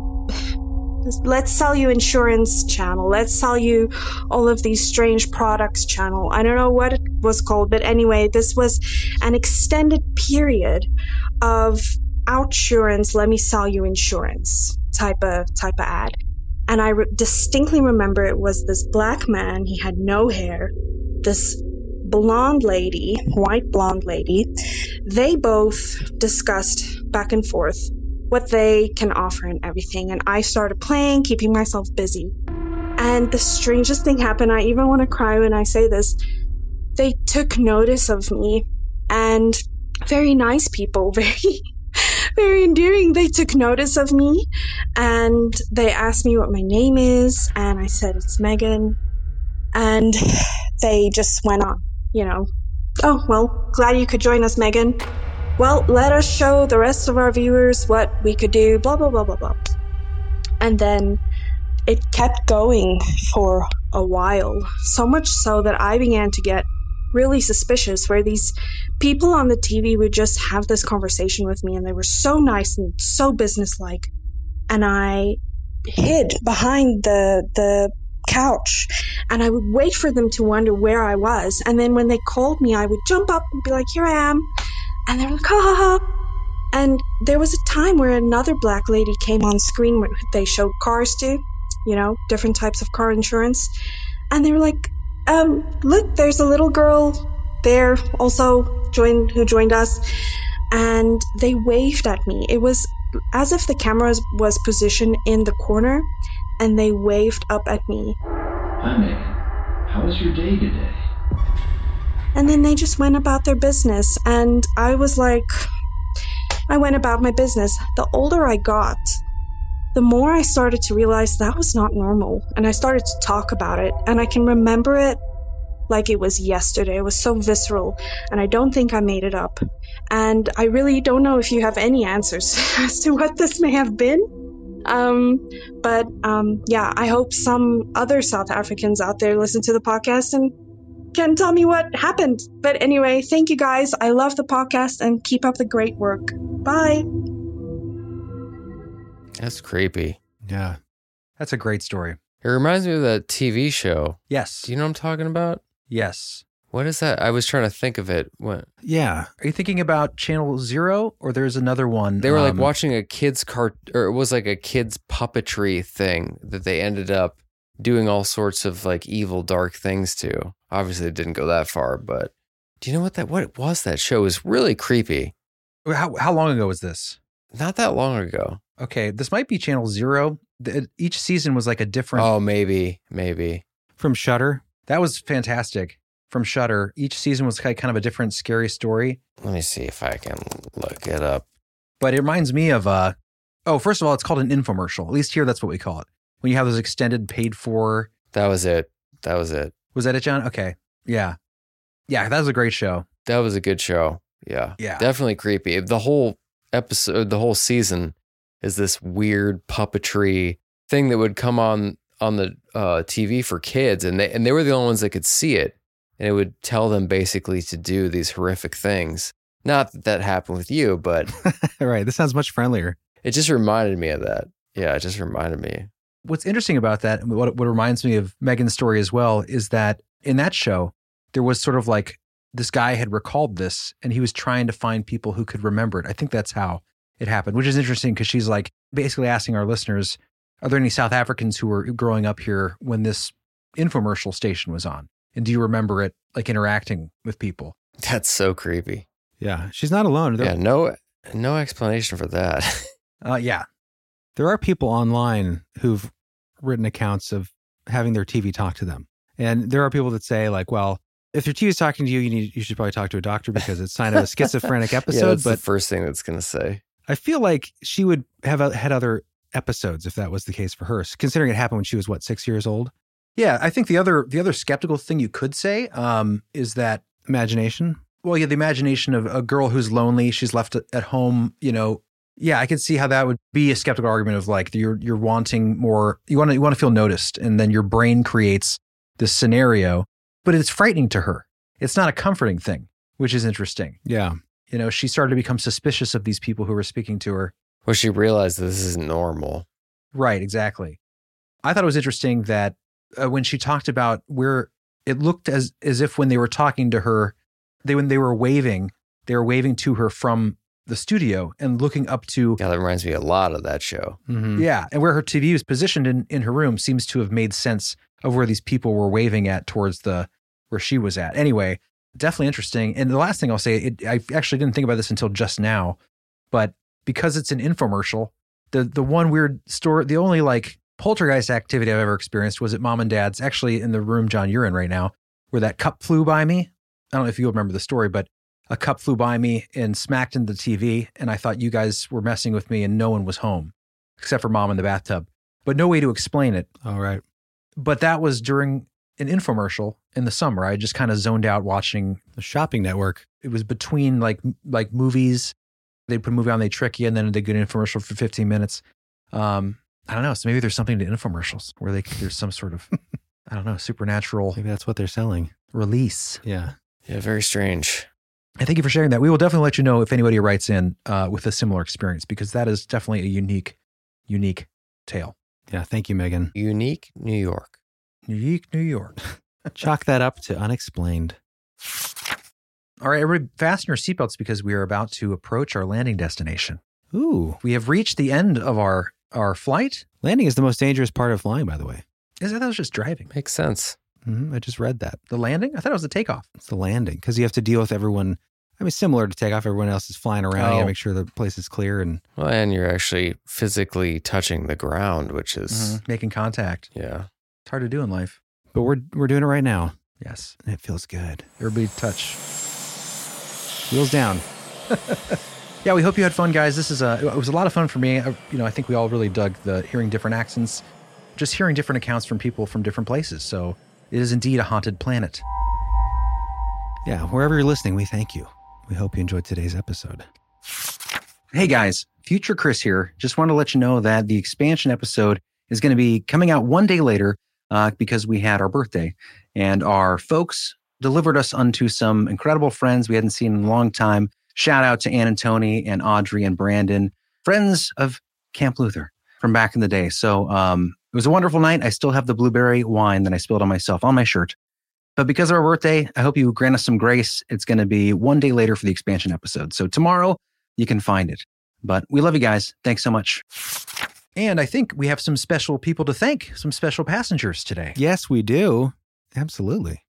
let's sell you insurance channel, let's sell you all of these strange products channel. I don't know what it was called, but anyway, this was an extended period of Outsurance, let me sell you insurance type of type of ad. And I re- distinctly remember it was this black man. He had no hair. This blonde lady, white blonde lady. They both discussed back and forth what they can offer and everything. And I started playing, keeping myself busy. And the strangest thing happened. I even want to cry when I say this. They took notice of me. And very nice people, very... very endearing. They took notice of me, and they asked me what my name is, and I said it's Megan, and they just went on, you know, oh, well, glad you could join us, Megan. Well, let us show the rest of our viewers what we could do, blah, blah, blah, blah, blah. And then it kept going for a while, so much so that I began to get really suspicious, where these people on the T V would just have this conversation with me, and they were so nice and so businesslike. And I hid behind the the couch, and I would wait for them to wonder where I was. And then when they called me, I would jump up and be like, here I am. And they're like, ha ha ha. And there was a time where another black lady came on screen where they showed cars to, you know, different types of car insurance. And they were like, Um, look, there's a little girl there also joined who joined us, and they waved at me. It was as if the camera was positioned in the corner, and they waved up at me. Hi, Megan. How was your day today? And then they just went about their business, and I was like, I went about my business. The older I got, the more I started to realize that was not normal. And I started to talk about it. And I can remember it like it was yesterday. It was so visceral. And I don't think I made it up. And I really don't know if you have any answers as to what this may have been. Um, but um, yeah, I hope some other South Africans out there listen to the podcast and can tell me what happened. But anyway, thank you guys. I love the podcast, and keep up the great work. Bye. That's creepy. Yeah. That's a great story. It reminds me of that T V show. Yes. Do you know what I'm talking about? Yes. What is that? I was trying to think of it. What? Yeah. Are you thinking about Channel Zero, or there's another one? They were like um, watching a kid's cart, or it was like a kid's puppetry thing that they ended up doing all sorts of like evil, dark things to. Obviously, it didn't go that far, but do you know what that, what it was? That show was really creepy. How, how long ago was this? Not that long ago. Okay. This might be Channel Zero. The, each season was like a different. Oh, maybe, maybe. From Shudder. That was fantastic. From Shudder. Each season was kind of a different scary story. Let me see if I can look it up. But it reminds me of, uh, oh, first of all, it's called an infomercial. At least here, that's what we call it. When you have those extended paid for. That was it. That was it. Was that it, John? Okay. Yeah. Yeah, that was a great show. That was a good show. Yeah. Yeah. Definitely creepy. The whole episode, the whole season is this weird puppetry thing that would come on on the uh, T V for kids, and they and they were the only ones that could see it, and it would tell them basically to do these horrific things. Not that that happened with you, but right. This sounds much friendlier. It just reminded me of that. Yeah, it just reminded me. What's interesting about that, and what what reminds me of Megan's story as well, is that in that show there was sort of like this guy had recalled this, and he was trying to find people who could remember it. I think that's how it happened, which is interesting because she's like basically asking our listeners, are there any South Africans who were growing up here when this infomercial station was on? And do you remember it, like interacting with people? That's so creepy. Yeah. She's not alone. There, yeah. No, no explanation for that. uh, yeah. There are people online who've written accounts of having their T V talk to them. And there are people that say like, well, if your T V is talking to you, you need, you should probably talk to a doctor because it's sign of a schizophrenic episode. Yeah, that's but the first thing that's going to say. I feel like she would have a, had other episodes if that was the case for her, considering it happened when she was, what, six years old? Yeah, I think the other the other skeptical thing you could say um, is that imagination. Well, yeah, the imagination of a girl who's lonely, she's left at home, you know. Yeah, I could see how that would be a skeptical argument of like you're you're wanting more, you want to you want to feel noticed, and then your brain creates this scenario, but it's frightening to her. It's not a comforting thing, which is interesting. Yeah. You know, she started to become suspicious of these people who were speaking to her. Well, she realized that this isn't normal. Right, exactly. I thought it was interesting that uh, when she talked about where it looked as as if when they were talking to her, they when they were waving, they were waving to her from the studio and looking up to. Yeah, that reminds me a lot of that show. Mm-hmm. Yeah, and where her T V was positioned in, in her room seems to have made sense of where these people were waving at towards the where she was at. Anyway, definitely interesting. And the last thing I'll say, it, I actually didn't think about this until just now, but because it's an infomercial, the the one weird story, the only like poltergeist activity I've ever experienced was at Mom and Dad's, actually in the room, John, you're in right now, where that cup flew by me. I don't know if you remember the story, but a cup flew by me and smacked into the T V, and I thought you guys were messing with me and no one was home, except for Mom in the bathtub. But no way to explain it. All right. But that was during an infomercial in the summer. I just kind of zoned out watching the Shopping Network. It was between like like movies. They put a movie on, they trick you, and then they get an infomercial for fifteen minutes. Um, I don't know. So maybe there's something to infomercials where they there's some sort of, I don't know, supernatural. Maybe that's what they're selling. Release. Yeah. Yeah, very strange. And thank you for sharing that. We will definitely let you know if anybody writes in uh, with a similar experience, because that is definitely a unique, unique tale. Yeah. Thank you, Megan. Unique New York. Unique New York. Chalk that up to unexplained. All right, everybody fasten your seatbelts because we are about to approach our landing destination. Ooh. We have reached the end of our, our flight. Landing is the most dangerous part of flying, by the way. Is that, that was just driving? Makes sense. Mm-hmm. I just read that. The landing? I thought it was the takeoff. It's the landing because you have to deal with everyone. I mean, similar to takeoff, everyone else is flying around. Oh. You got to make sure the place is clear. And well, and you're actually physically touching the ground, which is mm-hmm. making contact. Yeah. It's hard to do in life. But we're we're doing it right now. Yes. And it feels good. Everybody touch. Wheels down. Yeah, we hope you had fun, guys. This is a it was a lot of fun for me. I, you know, I think we all really dug the hearing different accents, just hearing different accounts from people from different places. So it is indeed a haunted planet. Yeah, wherever you're listening, we thank you. We hope you enjoyed today's episode. Hey guys, Future Chris here. Just want to let you know that the expansion episode is going to be coming out one day later uh, because we had our birthday, and our folks delivered us unto some incredible friends we hadn't seen in a long time. Shout out to Ann and Tony and Audrey and Brandon, friends of Camp Luther from back in the day. So um, it was a wonderful night. I still have the blueberry wine that I spilled on myself on my shirt. But because of our birthday, I hope you grant us some grace. It's going to be one day later for the expansion episode. So tomorrow you can find it. But we love you guys. Thanks so much. And I think we have some special people to thank, some special passengers today. Yes, we do. Absolutely.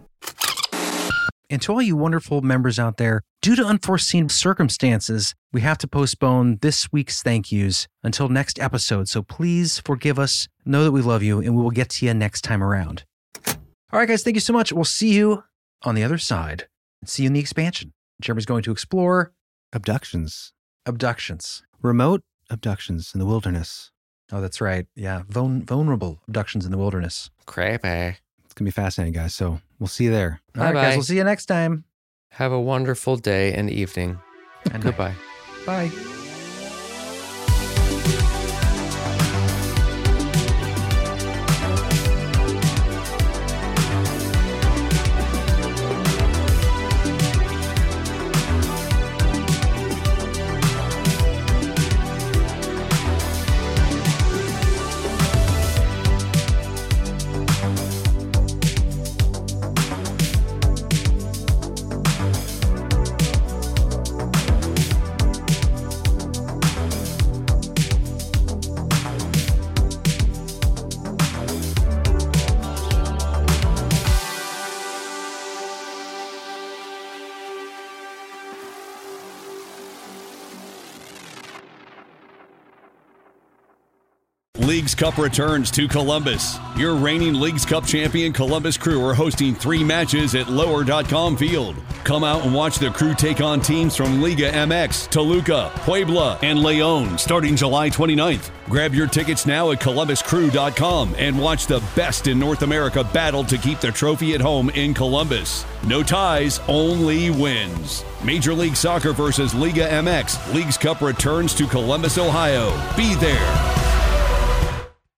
And to all you wonderful members out there, due to unforeseen circumstances, we have to postpone this week's thank yous until next episode. So please forgive us, know that we love you, and we will get to you next time around. All right, guys, thank you so much. We'll see you on the other side. See you in the expansion. Jeremy's going to explore abductions. Abductions. Remote abductions in the wilderness. Oh, that's right. Yeah, Vul- vulnerable abductions in the wilderness. Creepy. going to be fascinating, guys. So we'll see you there. All right, Bye-bye. guys. We'll see you next time. Have a wonderful day and evening. And Goodbye. Bye. Leagues Cup returns to Columbus. Your reigning Leagues Cup champion Columbus Crew are hosting three matches at lower dot com field. Come out and watch the Crew take on teams from Liga M X, Toluca, Puebla, and León starting July twenty-ninth. Grab your tickets now at columbus crew dot com and watch the best in North America battle to keep the trophy at home in Columbus. No ties, only wins. Major League Soccer versus Liga M X. Leagues Cup returns to Columbus, Ohio. Be there.